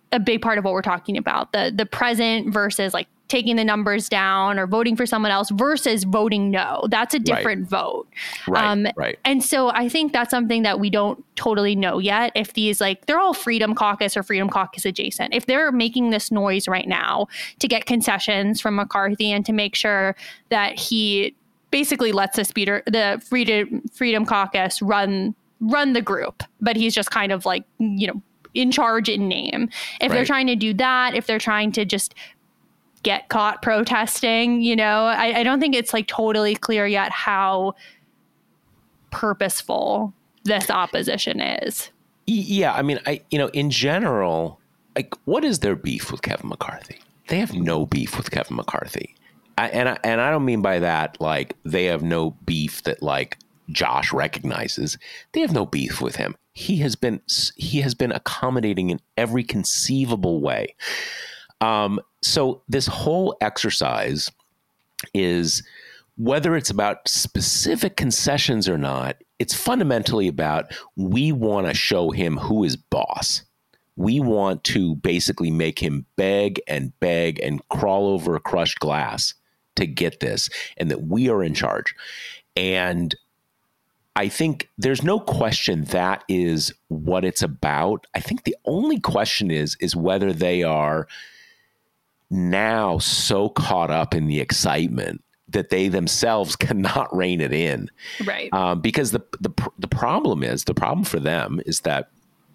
S3: a big part of what we're talking about, the the present versus like taking the numbers down or voting for someone else versus voting no. That's a different right. vote.
S2: Right, um, right.
S3: And so I think that's something that we don't totally know yet. If these, like, they're all Freedom Caucus or Freedom Caucus adjacent. If they're making this noise right now to get concessions from McCarthy and to make sure that he basically lets the speeder, the Freedom, Freedom Caucus run run the group, but he's just kind of like, you know, in charge in name. If right. they're trying to do that, if they're trying to just get caught protesting, you know, I, I don't think it's like totally clear yet how purposeful this opposition is.
S2: Yeah. I mean, I, you know, in general, like, what is their beef with Kevin McCarthy? They have no beef with Kevin McCarthy. I, and I, and I don't mean by that, like, they have no beef that, like, Josh recognizes. They have no beef with him. He has been, he has been accommodating in every conceivable way. Um, so this whole exercise is, whether it's about specific concessions or not, it's fundamentally about, we want to show him who is boss. We want to basically make him beg and beg and crawl over a crushed glass to get this, and that we are in charge. And I think there's no question that is what it's about. I think the only question is, is whether they are now so caught up in the excitement that they themselves cannot rein it in.
S3: Right.
S2: Um, because the, the, the problem is, the problem for them is that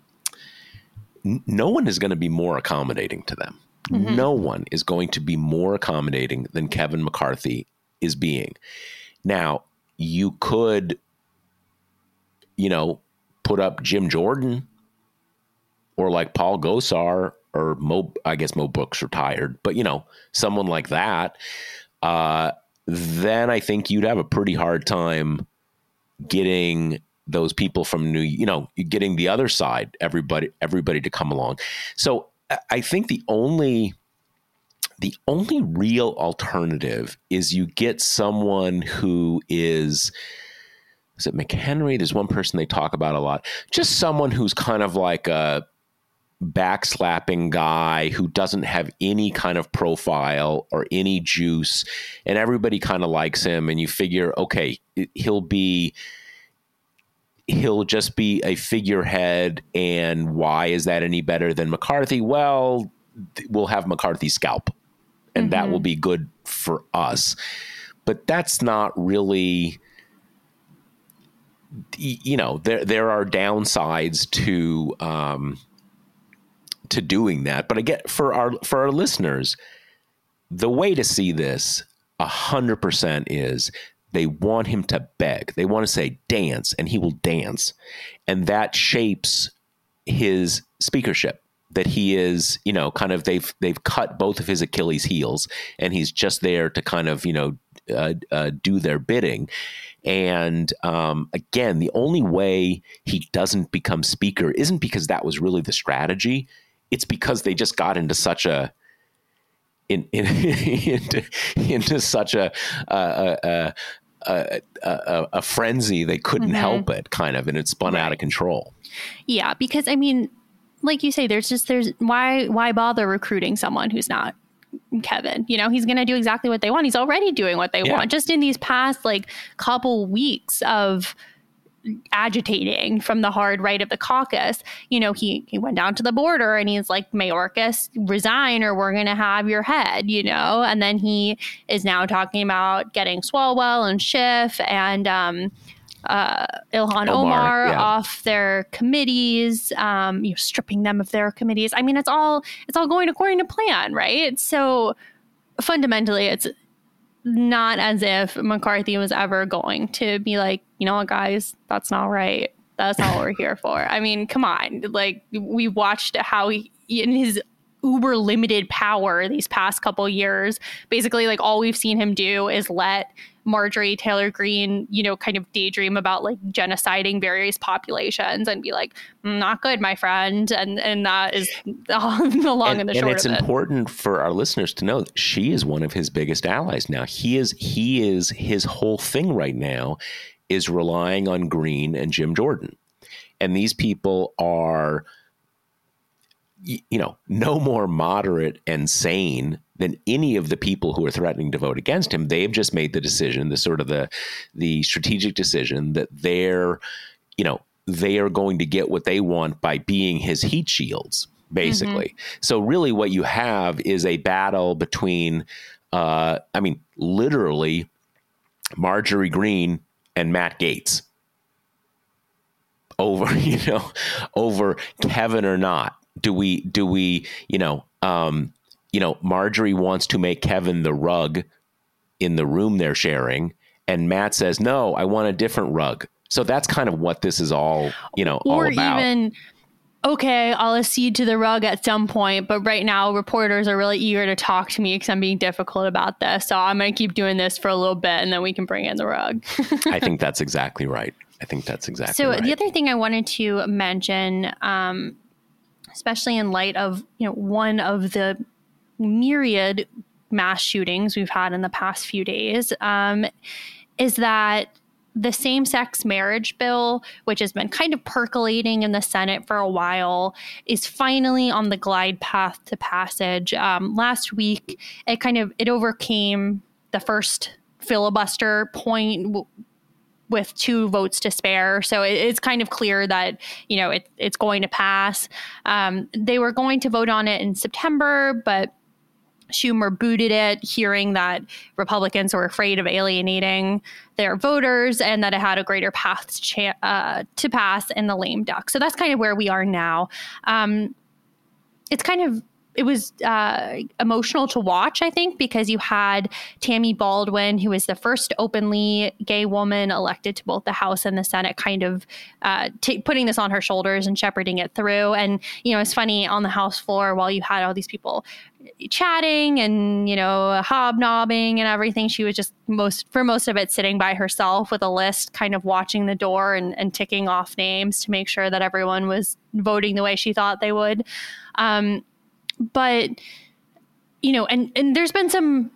S2: n- no one is going to be more accommodating to them. Mm-hmm. No one is going to be more accommodating than Kevin McCarthy is being. Now, you could, you know, put up Jim Jordan or like Paul Gosar or Mo, I guess Mo Brooks retired, but, you know, someone like that, uh, then I think you'd have a pretty hard time getting those people from New, you know, getting the other side, everybody, everybody to come along. So I think the only, the only real alternative is you get someone who is, is it McHenry? There's one person they talk about a lot. Just someone who's kind of like a backslapping guy who doesn't have any kind of profile or any juice, and everybody kind of likes him. And you figure, okay, he'll be, he'll just be a figurehead. And why is that any better than McCarthy? Well, we'll have McCarthy scalp, and mm-hmm. that will be good for us. But that's not really, you know, there, there are downsides to, um, to doing that. But again, for our, for our listeners, the way to see this a hundred percent is they want him to beg. They want to say dance, and he will dance. And that shapes his speakership, that he is, you know, kind of, they've, they've cut both of his Achilles heels, and he's just there to kind of, you know, uh, uh, do their bidding. And um, again, the only way he doesn't become speaker isn't because that was really the strategy. It's because they just got into such a in, in into, into such a a, a, a, a, a frenzy they couldn't mm-hmm. help it, kind of, and it spun right. out of control.
S3: Yeah, because I mean, like you say, there's just there's why why bother recruiting someone who's not Kevin? You know, he's going to do exactly what they want. He's already doing what they yeah. want. Just in these past like couple weeks of agitating from the hard right of the caucus, you know, he, he went down to the border and he's like, Mayorkas, resign or we're going to have your head, you know, and then he is now talking about getting Swalwell and Schiff and um, uh, Ilhan Omar, Omar yeah. off their committees, um, you know, stripping them of their committees. I mean, it's all, it's all going according to plan, right? So fundamentally, it's not as if McCarthy was ever going to be like, you know what, guys, that's not right. That's not what we're here for. I mean, come on. Like, we watched how he, in his uber limited power these past couple years, basically, like, all we've seen him do is let Marjorie Taylor Greene, you know, kind of daydream about like genociding various populations and be like, not good, my friend. And and that is the long and, and the short of it. And
S2: it's important for our listeners to know that she is one of his biggest allies now. He is, he is, his whole thing right now is relying on Greene and Jim Jordan. And these people are, you know, no more moderate and sane than any of the people who are threatening to vote against him. They've just made the decision, the sort of the the strategic decision that they're, you know, they are going to get what they want by being his heat shields, basically. Mm-hmm. So really what you have is a battle between, uh, I mean, literally Marjorie Greene and Matt Gaetz over, you know, over Kevin or not. Do we, do we, you know, um, you know, Marjorie wants to make Kevin the rug in the room they're sharing, and Matt says, no, I want a different rug. So that's kind of what this is all, you know,
S3: or
S2: all about.
S3: Even, okay, I'll accede to the rug at some point, but right now reporters are really eager to talk to me because I'm being difficult about this. So I'm going to keep doing this for a little bit and then we can bring in the rug.
S2: I think that's exactly right. I think that's exactly
S3: so
S2: right.
S3: So the other thing I wanted to mention, um, especially in light of, you know, one of the myriad mass shootings we've had in the past few days, um, is that the same-sex marriage bill, which has been kind of percolating in the Senate for a while, is finally on the glide path to passage. Um, last week, it kind of it overcame the first filibuster point w- with two votes to spare. So it, it's kind of clear that, you know, it, it's going to pass. Um, they were going to vote on it in September, but Schumer booted it, hearing that Republicans were afraid of alienating their voters and that it had a greater path to, cha- uh, to pass in the lame duck. So that's kind of where we are now. Um, it's kind of, it was uh, emotional to watch, I think, because you had Tammy Baldwin, who is the first openly gay woman elected to both the House and the Senate, kind of uh, t- putting this on her shoulders and shepherding it through. And, you know, it's funny, on the House floor, while you had all these people chatting and, you know, hobnobbing and everything, she was just most for most of it sitting by herself with a list, kind of watching the door and, and ticking off names to make sure that everyone was voting the way she thought they would. Um, but, you know, and, and there's been some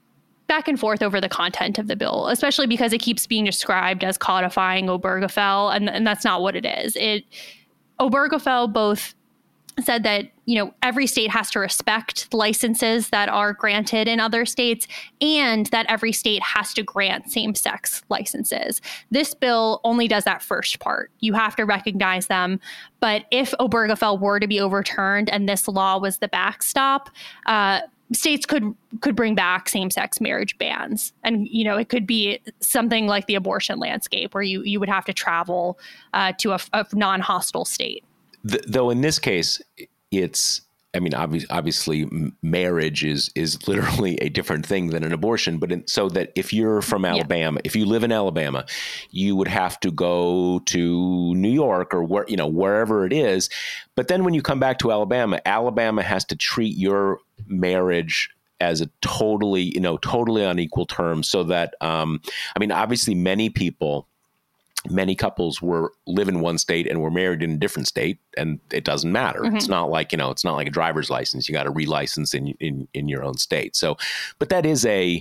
S3: back and forth over the content of the bill, especially because it keeps being described as codifying Obergefell, and, and that's not what it is. It Obergefell both said that, you know, every state has to respect the licenses that are granted in other states, and that every state has to grant same-sex licenses. This bill only does that first part. You have to recognize them. But if Obergefell were to be overturned and this law was the backstop, uh, states could could bring back same-sex marriage bans. And, you know, it could be something like the abortion landscape, where you, you would have to travel uh, to a, a non-hostile state.
S2: The, though in this case, it's, I mean, obviously, obviously marriage is is literally a different thing than an abortion. But in, so that if you're from Alabama, yeah. if you live in Alabama, you would have to go to New York or where, you know, wherever it is. But then when you come back to Alabama, Alabama has to treat your marriage as a totally, you know, totally on equal terms. So that, um, I mean, obviously many people, many couples were live in one state and were married in a different state, and it doesn't matter. Mm-hmm. It's not like, you know, it's not like a driver's license. You got to relicense in, in, in your own state. So, but that is a,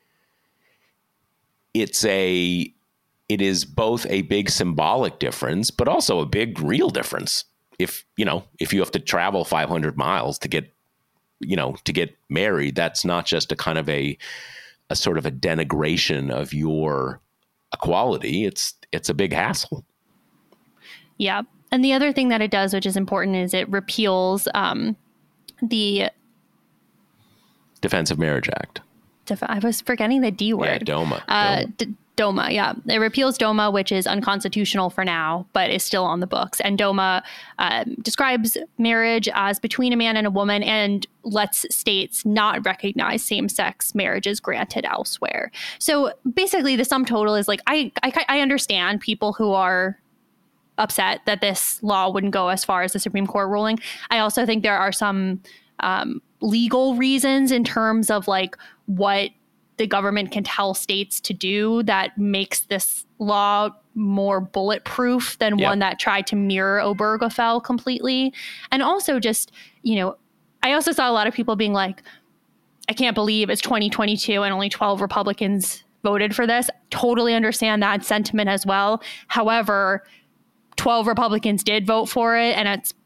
S2: it's a, it is both a big symbolic difference, but also a big real difference. If, you know, if you have to travel five hundred miles to get, you know, to get married, that's not just a kind of a, a sort of a denigration of your equality. It's, it's a big hassle.
S3: Yeah. And the other thing that it does, which is important, is it repeals um, the
S2: Defense of Marriage Act.
S3: Def- I was forgetting the D word.
S2: Yeah, DOMA.
S3: Uh,
S2: DOMA.
S3: D- DOMA, yeah. It repeals DOMA, which is unconstitutional for now, but is still on the books. And DOMA um, describes marriage as between a man and a woman and lets states not recognize same-sex marriages granted elsewhere. So basically the sum total is like, I, I, I understand people who are upset that this law wouldn't go as far as the Supreme Court ruling. I also think there are some um, legal reasons in terms of like what the government can tell states to do that makes this law more bulletproof than yep. one that tried to mirror Obergefell completely. And also just, you know, I also saw a lot of people being like, I can't believe it's twenty twenty-two and only twelve Republicans voted for this. Totally understand that sentiment as well. However, twelve Republicans did vote for it, and it's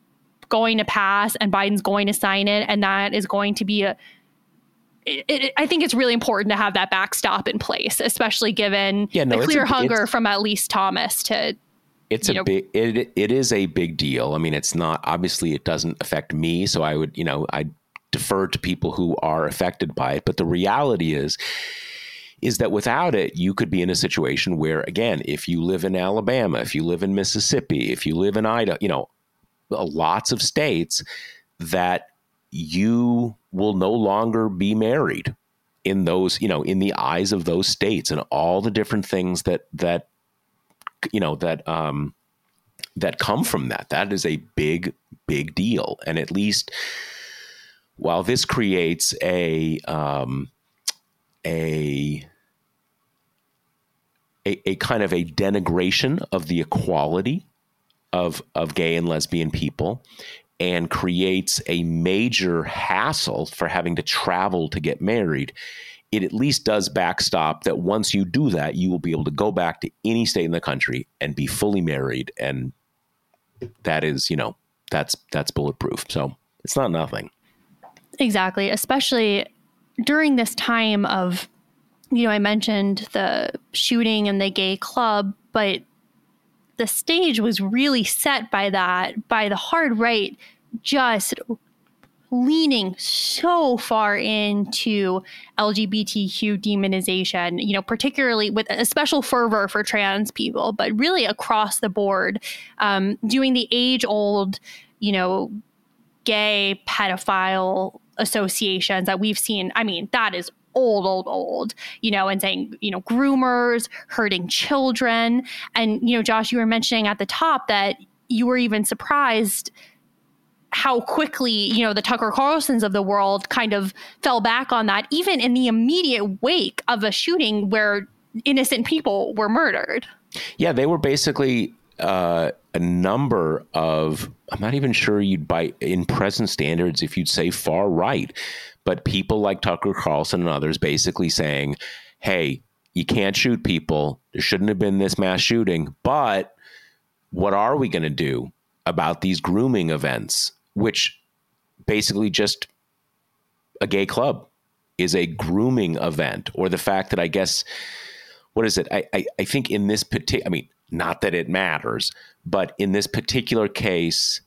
S3: going to pass and Biden's going to sign it. And that is going to be a, it, it, I think it's really important to have that backstop in place, especially given yeah, no, the clear a, hunger from at least Thomas to,
S2: It's a know, big, it, it is a big deal. I mean, it's not, obviously it doesn't affect me. So I would, you know, I defer to people who are affected by it. But the reality is, is that without it, you could be in a situation where, again, if you live in Alabama, if you live in Mississippi, if you live in Idaho, you know, lots of states that you will no longer be married in those, you know, in the eyes of those states and all the different things that, that, you know, that, um, that come from that. That is a big, big deal. And at least while this creates a, um, a, a, a kind of a denigration of the equality of, of gay and lesbian people and creates a major hassle for having to travel to get married, it at least does backstop that once you do that, you will be able to go back to any state in the country and be fully married. And that is, you know, that's, that's bulletproof. So it's not nothing.
S3: Exactly. Especially during this time of, you know, I mentioned the shooting in the gay club, but the stage was really set by that, by the hard right, just leaning so far into L G B T Q demonization, you know, particularly with a special fervor for trans people, but really across the board, um, doing the age old, you know, gay pedophile associations that we've seen. I mean, that is old, old, old, you know, and saying, you know, groomers, hurting children. And, you know, Josh, you were mentioning at the top that you were even surprised how quickly, you know, the Tucker Carlsons of the world kind of fell back on that, even in the immediate wake of a shooting where innocent people were murdered.
S2: Yeah, they were basically uh, a number of, I'm not even sure you'd by in present standards, if you'd say far right, but people like Tucker Carlson and others basically saying, hey, you can't shoot people. There shouldn't have been this mass shooting. But what are we going to do about these grooming events, which basically just a gay club is a grooming event, or the fact that I guess, what is it? I, I, I think in this particular, I mean, not that it matters, but in this particular case,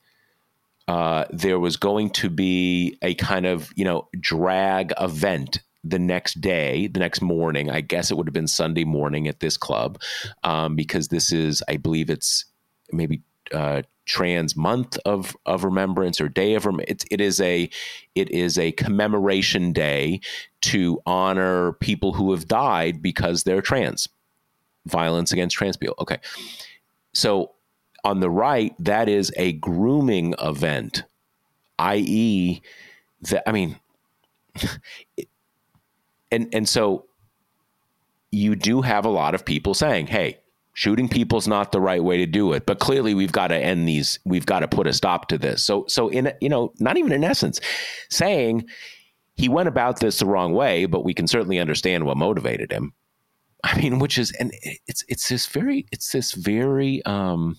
S2: uh, there was going to be a kind of, you know, drag event the next day, the next morning. I guess it would have been Sunday morning at this club, um, because this is, I believe it's maybe uh, Trans Month of of Remembrance or Day of Rem- it's it is a it is a commemoration day to honor people who have died because they're trans. Violence against trans people. Okay, so on the right, that is a grooming event, that is, that I mean, and and so you do have a lot of people saying, "Hey, shooting people's not the right way to do it," but clearly we've got to end these. We've got to put a stop to this. So so in you know, not even in essence, saying he went about this the wrong way, but we can certainly understand what motivated him. I mean, which is, and it's, it's this very, it's this very, um,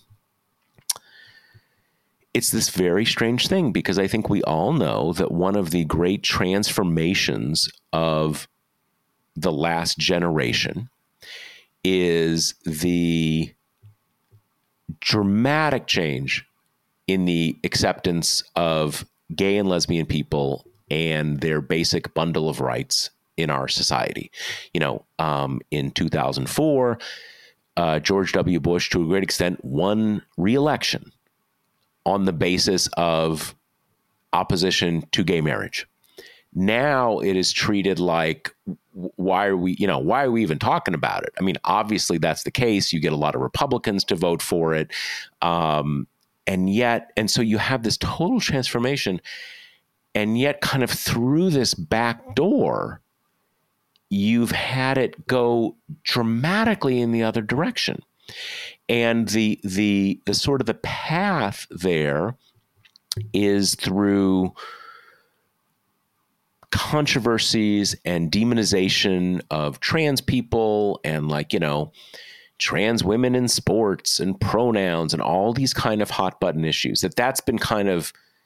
S2: it's this very strange thing, because I think we all know that one of the great transformations of the last generation is the dramatic change in the acceptance of gay and lesbian people and their basic bundle of rights in our society. You know, um, in two thousand four, uh, George W. Bush, to a great extent, won re-election on the basis of opposition to gay marriage. Now it is treated like, why are we, you know, why are we even talking about it? I mean, obviously that's the case. You get a lot of Republicans to vote for it. Um, and yet, and so you have this total transformation, and yet kind of through this back door, you've had it go dramatically in the other direction. And the, the, the sort of the path there is through controversies and demonization of trans people and, like, you know, trans women in sports and pronouns and all these kind of hot button issues, that that's been kind of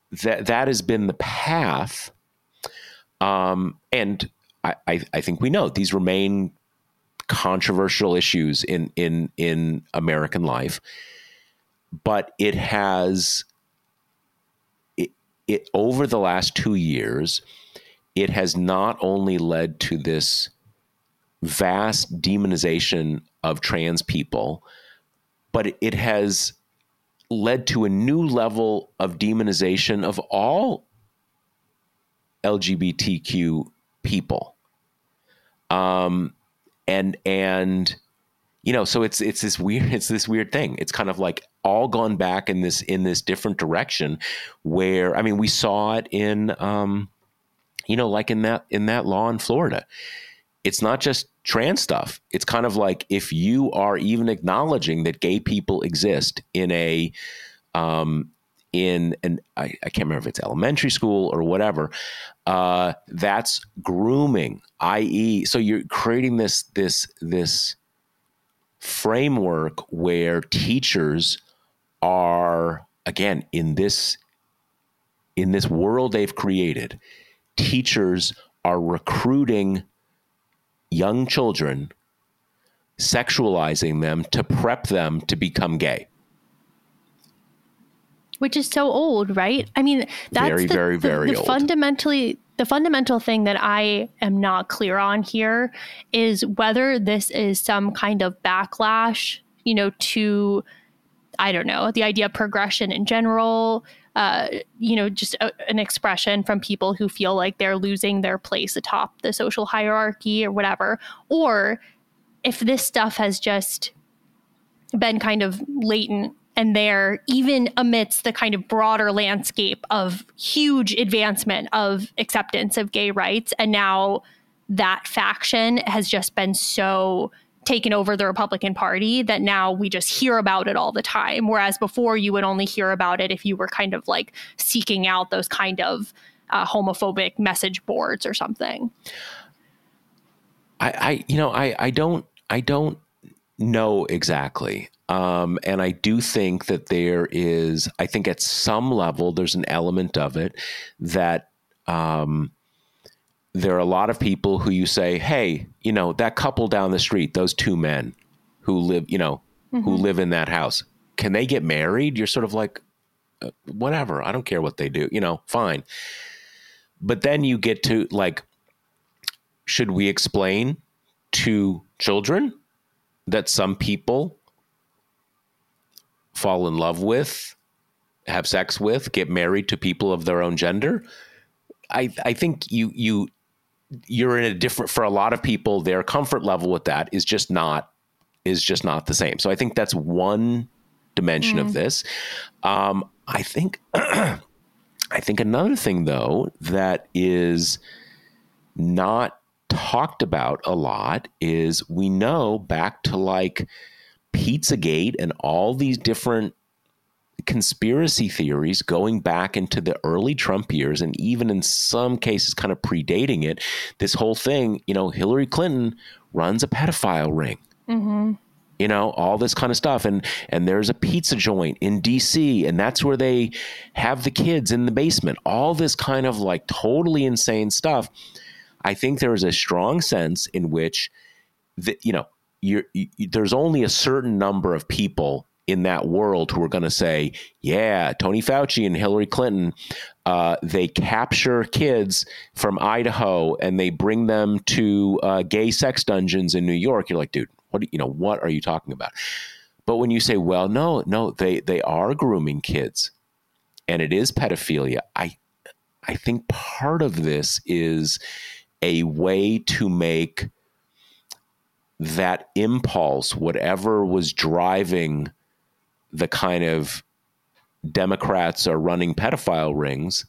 S2: that that has been the path. Um, and I, I, I think we know these remain controversial issues in, in, in American life, but it has, it, it over the last two years, it has not only led to this vast demonization of trans people, but it has led to a new level of demonization of all L G B T Q people. Um, and, and, you know, so it's, it's this weird, it's this weird thing. It's kind of like all gone back in this, in this different direction where, I mean, we saw it in, um, you know, like in that, in that law in Florida. It's not just trans stuff. It's kind of like if you are even acknowledging that gay people exist in a, um, in an, I, I can't remember if it's elementary school or whatever, uh, that's grooming, that is, so you're creating this, this, this framework where teachers are, again, in this, in this world they've created, teachers are recruiting young children, sexualizing them to prep them to become gay.
S3: Which is so old, right? I mean, that's
S2: very,
S3: the,
S2: very,
S3: the,
S2: very
S3: the
S2: old.
S3: Fundamentally, the fundamental thing that I am not clear on here is whether this is some kind of backlash, you know, to, I don't know, the idea of progression in general, uh, you know, just a, an expression from people who feel like they're losing their place atop the social hierarchy or whatever, or if this stuff has just been kind of latent and there, even amidst the kind of broader landscape of huge advancement of acceptance of gay rights. And now that faction has just been so taken over the Republican Party that now we just hear about it all the time. Whereas before you would only hear about it if you were kind of like seeking out those kind of uh, homophobic message boards or something.
S2: I, I you know, I, I don't, I don't know exactly. Um, and I do think that there is, I think at some level, there's an element of it that um, there are a lot of people who you say, hey, you know, that couple down the street, those two men who live, you know, mm-hmm. who live in that house, can they get married? You're sort of like, uh, whatever, I don't care what they do, you know, fine. But then you get to like, should we explain to children that some people fall in love with, have sex with, get married to people of their own gender? I I think you you you're in a different, for a lot of people, their comfort level with that is just not is just not the same. So I think that's one dimension mm. of this. Um, I think I think another thing though that is not talked about a lot is we know back to like Pizzagate and all these different conspiracy theories going back into the early Trump years, and even in some cases kind of predating it, this whole thing, you know, Hillary Clinton runs a pedophile ring, mm-hmm. you know, all this kind of stuff. And, and there's a pizza joint in D C, and that's where they have the kids in the basement, all this kind of like totally insane stuff. I think there is a strong sense in which the, you know, You're, you, there's only a certain number of people in that world who are going to say, yeah, Tony Fauci and Hillary Clinton, uh, they capture kids from Idaho and they bring them to uh, gay sex dungeons in New York. You're like, dude, what, you know, what are you talking about? But when you say, well, no, no, they, they are grooming kids and it is pedophilia. I, I think part of this is a way to make that impulse, whatever was driving the kind of Democrats are running pedophile rings,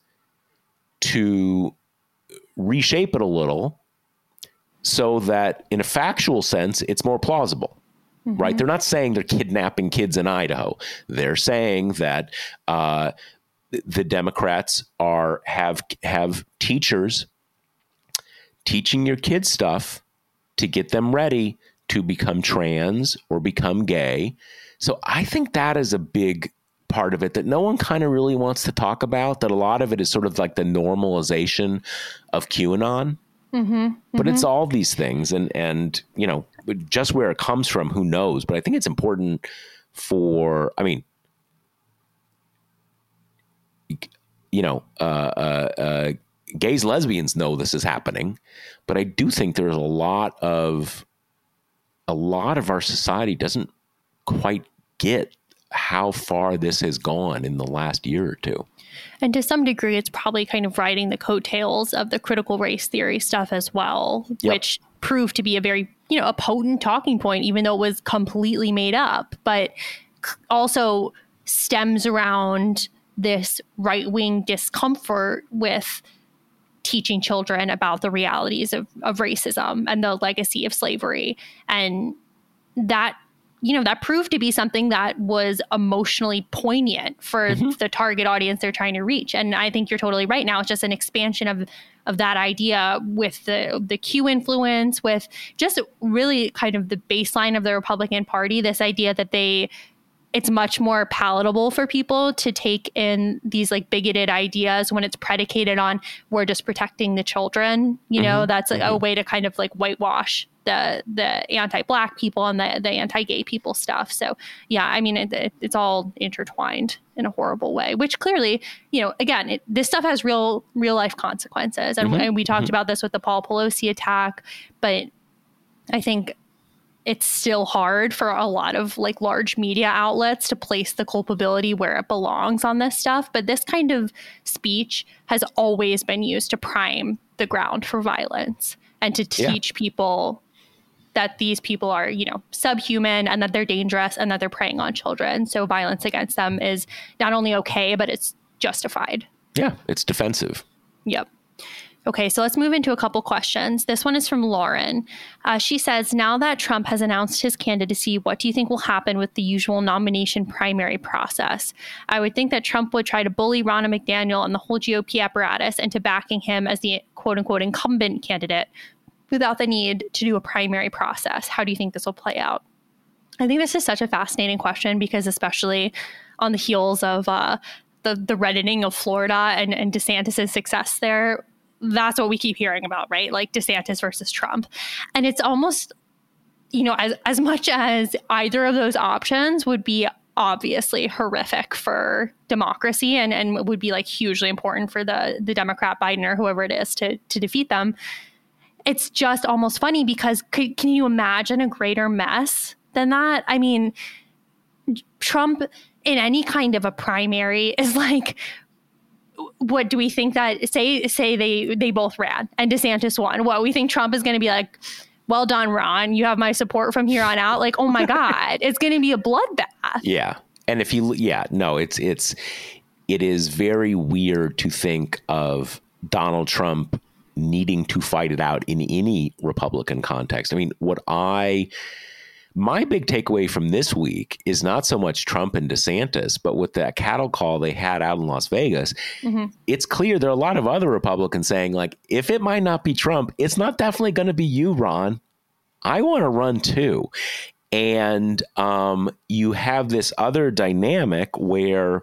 S2: to reshape it a little so that in a factual sense, it's more plausible, mm-hmm. right? They're not saying they're kidnapping kids in Idaho. They're saying that uh, the Democrats are have have teachers teaching your kids stuff to get them ready to become trans or become gay. So I think that is a big part of it that no one kind of really wants to talk about, that a lot of it is sort of like the normalization of QAnon. Mm-hmm, but mm-hmm. It's all these things, and, and, you know, just where it comes from, who knows? But I think it's important for, I mean, you know, uh, uh, uh, gays, lesbians know this is happening, but I do think there's a lot of, a lot of our society doesn't quite get how far this has gone in the last year or two.
S3: And to some degree, it's probably kind of riding the coattails of the critical race theory stuff as well, yep. which proved to be a very, you know, a potent talking point, even though it was completely made up, but also stems around this right-wing discomfort with teaching children about the realities of, of racism and the legacy of slavery. And that, you know, that proved to be something that was emotionally poignant for mm-hmm. the target audience they're trying to reach. And I think you're totally right. Now it's just an expansion of of that idea with the the Q influence, with just really kind of the baseline of the Republican Party, this idea that they it's much more palatable for people to take in these like bigoted ideas when it's predicated on we're just protecting the children. You know, mm-hmm. that's like mm-hmm. a way to kind of like whitewash the the anti-Black people and the, the anti-gay people stuff. So, yeah, I mean, it, it, it's all intertwined in a horrible way, which clearly, you know, again, it, this stuff has real real life consequences. And, mm-hmm. and we talked mm-hmm. about this with the Paul Pelosi attack. But I think it's still hard for a lot of like large media outlets to place the culpability where it belongs on this stuff. But this kind of speech has always been used to prime the ground for violence and to teach yeah. people that these people are, you know, subhuman and that they're dangerous and that they're preying on children. So violence against them is not only okay, but it's justified.
S2: Yeah, it's defensive.
S3: Yep. Okay, so let's move into a couple questions. This one is from Lauren. Uh, she says, now that Trump has announced his candidacy, what do you think will happen with the usual nomination primary process? I would think that Trump would try to bully Ronna McDaniel and the whole G O P apparatus into backing him as the quote unquote incumbent candidate without the need to do a primary process. How do you think this will play out? I think this is such a fascinating question because especially on the heels of uh, the, the reddening of Florida and, and DeSantis' success there, that's what we keep hearing about, right? Like DeSantis versus Trump. And it's almost, you know, as, as much as either of those options would be obviously horrific for democracy and, and would be like hugely important for the, the Democrat Biden or whoever it is to, to defeat them. It's just almost funny because c- can you imagine a greater mess than that? I mean, Trump in any kind of a primary is like, what do we think that say say they they both ran and DeSantis won? What we think Trump is going to be like, well done, Ron. You have my support from here on out. Like, oh my God, it's going to be a bloodbath.
S2: Yeah. And if you yeah, no, it's it's it is very weird to think of Donald Trump needing to fight it out in any Republican context. I mean, what I My big takeaway from this week is not so much Trump and DeSantis, but with that cattle call they had out in Las Vegas, mm-hmm. it's clear there are a lot of other Republicans saying, like, if it might not be Trump, it's not definitely going to be you, Ron. I want to run too. And um, you have this other dynamic where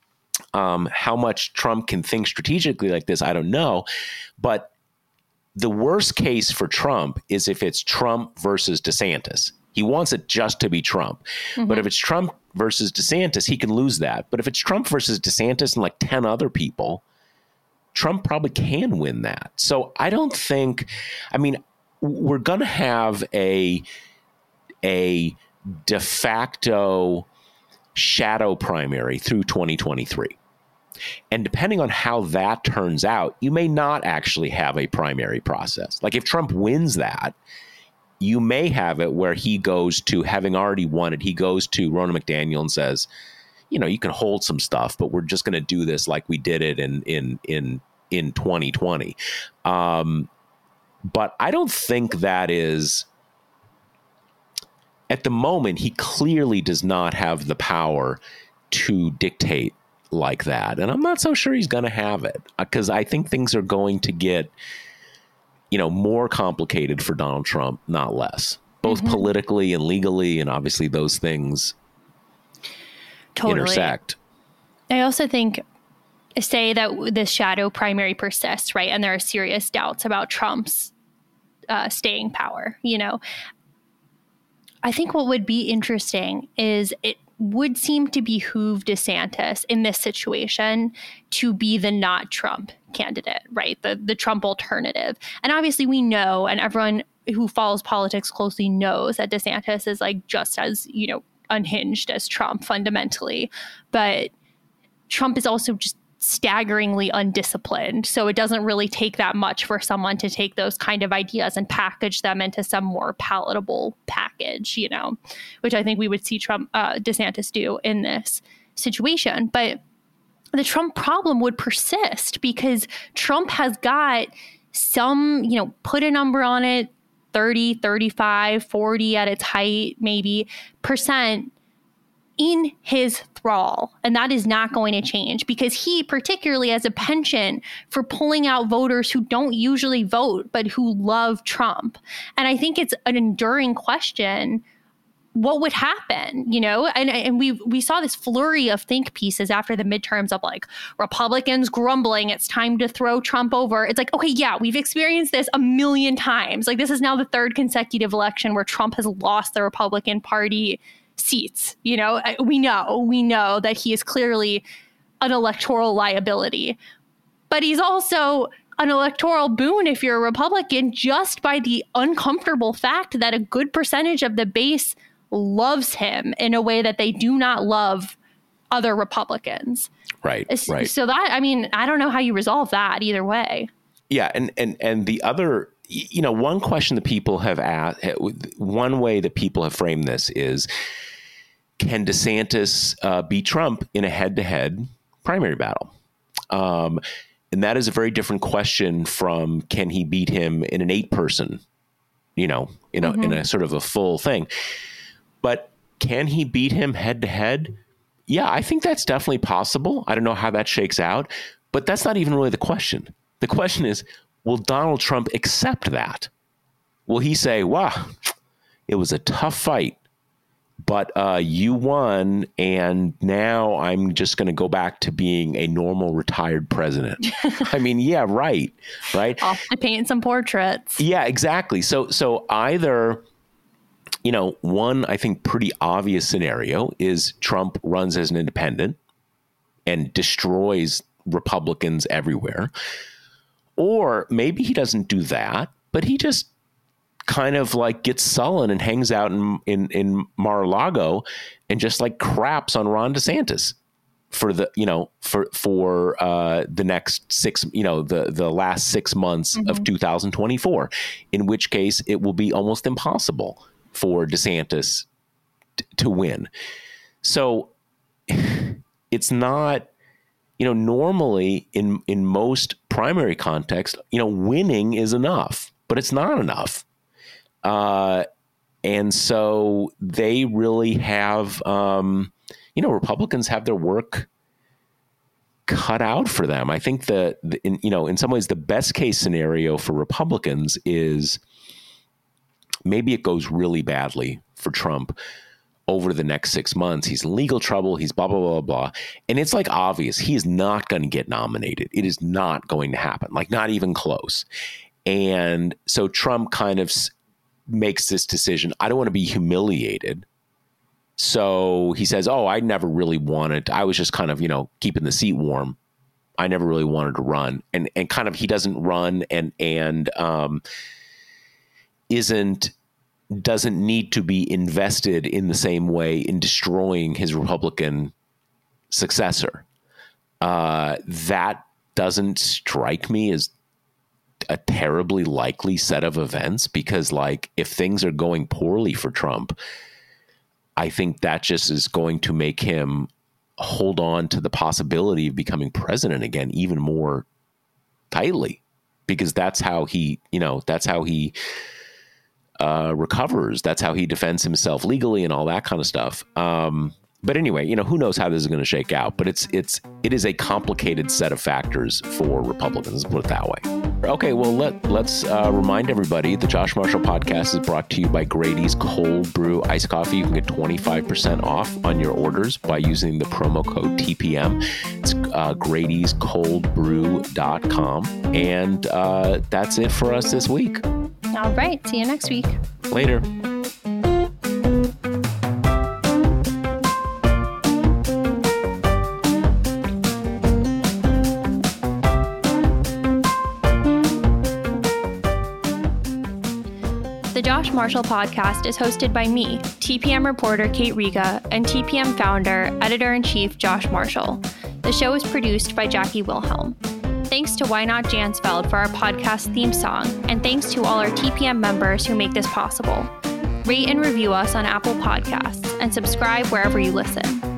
S2: um, how much Trump can think strategically like this, I don't know. But the worst case for Trump is if it's Trump versus DeSantis. He wants it just to be Trump. Mm-hmm. But if it's Trump versus DeSantis, he can lose that. But if it's Trump versus DeSantis and like ten other people, Trump probably can win that. So I don't think, I mean, we're going to have a, a de facto shadow primary through twenty twenty-three. And depending on how that turns out, you may not actually have a primary process. Like if Trump wins that, you may have it where he goes to, having already won it, he goes to Ronna McDaniel and says, you know, you can hold some stuff, but we're just going to do this like we did it in in in in twenty twenty. Um, but I don't think that is, at the moment, he clearly does not have the power to dictate like that. And I'm not so sure he's going to have it because I think things are going to get, you know, more complicated for Donald Trump, not less, both mm-hmm. politically and legally. And obviously those things
S3: totally.
S2: intersect.
S3: I also think, say that this shadow primary persists, right? And there are serious doubts about Trump's uh, staying power, you know. I think what would be interesting is it would seem to behoove DeSantis in this situation to be the not Trump candidate, right? The the Trump alternative. And obviously we know, and everyone who follows politics closely knows, that DeSantis is like just as, you know, unhinged as Trump fundamentally. But Trump is also just staggeringly undisciplined. So it doesn't really take that much for someone to take those kind of ideas and package them into some more palatable package, you know, which I think we would see Trump, uh, DeSantis do in this situation. But the Trump problem would persist because Trump has got some, you know, put a number on it, thirty, thirty-five, forty at its height, maybe percent in his thrall. And that is not going to change because he particularly has a penchant for pulling out voters who don't usually vote, but who love Trump. And I think it's an enduring question. What would happen, you know? And, and we we saw this flurry of think pieces after the midterms of like Republicans grumbling, it's time to throw Trump over. It's like, okay, yeah, we've experienced this a million times. Like this is now the third consecutive election where Trump has lost the Republican Party seats. You know, we know, we know that he is clearly an electoral liability, but he's also an electoral boon if you're a Republican just by the uncomfortable fact that a good percentage of the base loves him in a way that they do not love other Republicans.
S2: Right, right.
S3: So that, I mean, I don't know how you resolve that either way.
S2: Yeah. And, and, and the other, you know, one question that people have asked, one way that people have framed this is, can DeSantis uh, beat Trump in a head-to-head primary battle? Um, and that is a very different question from can he beat him in an eight-person, you know, in a, mm-hmm. in a sort of a full thing. But can he beat him head-to-head? Yeah, I think that's definitely possible. I don't know how that shakes out, but that's not even really the question. The question is, will Donald Trump accept that? Will he say, wow, it was a tough fight, but uh, you won, and now I'm just going to go back to being a normal retired president. I mean, yeah, right, right.
S3: Off to paint some portraits.
S2: Yeah, exactly. So, so either, you know, one, I think pretty obvious scenario is Trump runs as an independent and destroys Republicans everywhere. Or maybe he doesn't do that, but he just kind of like gets sullen and hangs out in, in, in Mar-a-Lago and just like craps on Ron DeSantis for the, you know, for, for uh, the next six, you know, the, the last six months mm-hmm. of two thousand twenty-four, in which case it will be almost impossible for DeSantis t- to win. So it's not, you know, normally in, in most primary context, you know, winning is enough, but it's not enough. Uh, and so they really have, um, you know, Republicans have their work cut out for them. I think that, in, you know, in some ways, the best case scenario for Republicans is maybe it goes really badly for Trump over the next six months. He's in legal trouble. He's blah, blah, blah, blah. And it's like obvious he is not going to get nominated. It is not going to happen, like not even close. And so Trump kind of makes this decision. I don't want to be humiliated. So he says, oh, I never really wanted, I was just kind of, you know, keeping the seat warm. I never really wanted to run. And, and kind of, he doesn't run and, and, um, isn't, doesn't need to be invested in the same way in destroying his Republican successor. Uh, that doesn't strike me as a terribly likely set of events, because like if things are going poorly for Trump, I think that just is going to make him hold on to the possibility of becoming president again even more tightly, because that's how he, you know, that's how he uh, recovers. That's how he defends himself legally and all that kind of stuff. Um, But anyway, you know, who knows how this is going to shake out? But it's it's it is a complicated set of factors for Republicans. Let's put it that way. Okay, well let let's uh, remind everybody the Josh Marshall Podcast is brought to you by Grady's Cold Brew Iced Coffee. You can get twenty-five percent off on your orders by using the promo code T P M. It's uh, Grady's Cold Brew dot com, and uh, that's it for us this week.
S3: All right, see you next week.
S2: Later.
S3: The Josh Marshall Podcast is hosted by me, T P M reporter Kate Riga, and T P M founder, editor-in-chief Josh Marshall. The show is produced by Jackie Wilhelm. Thanks to Why Not Jansfeld for our podcast theme song, and thanks to all our T P M members who make this possible. Rate and review us on Apple Podcasts, and subscribe wherever you listen.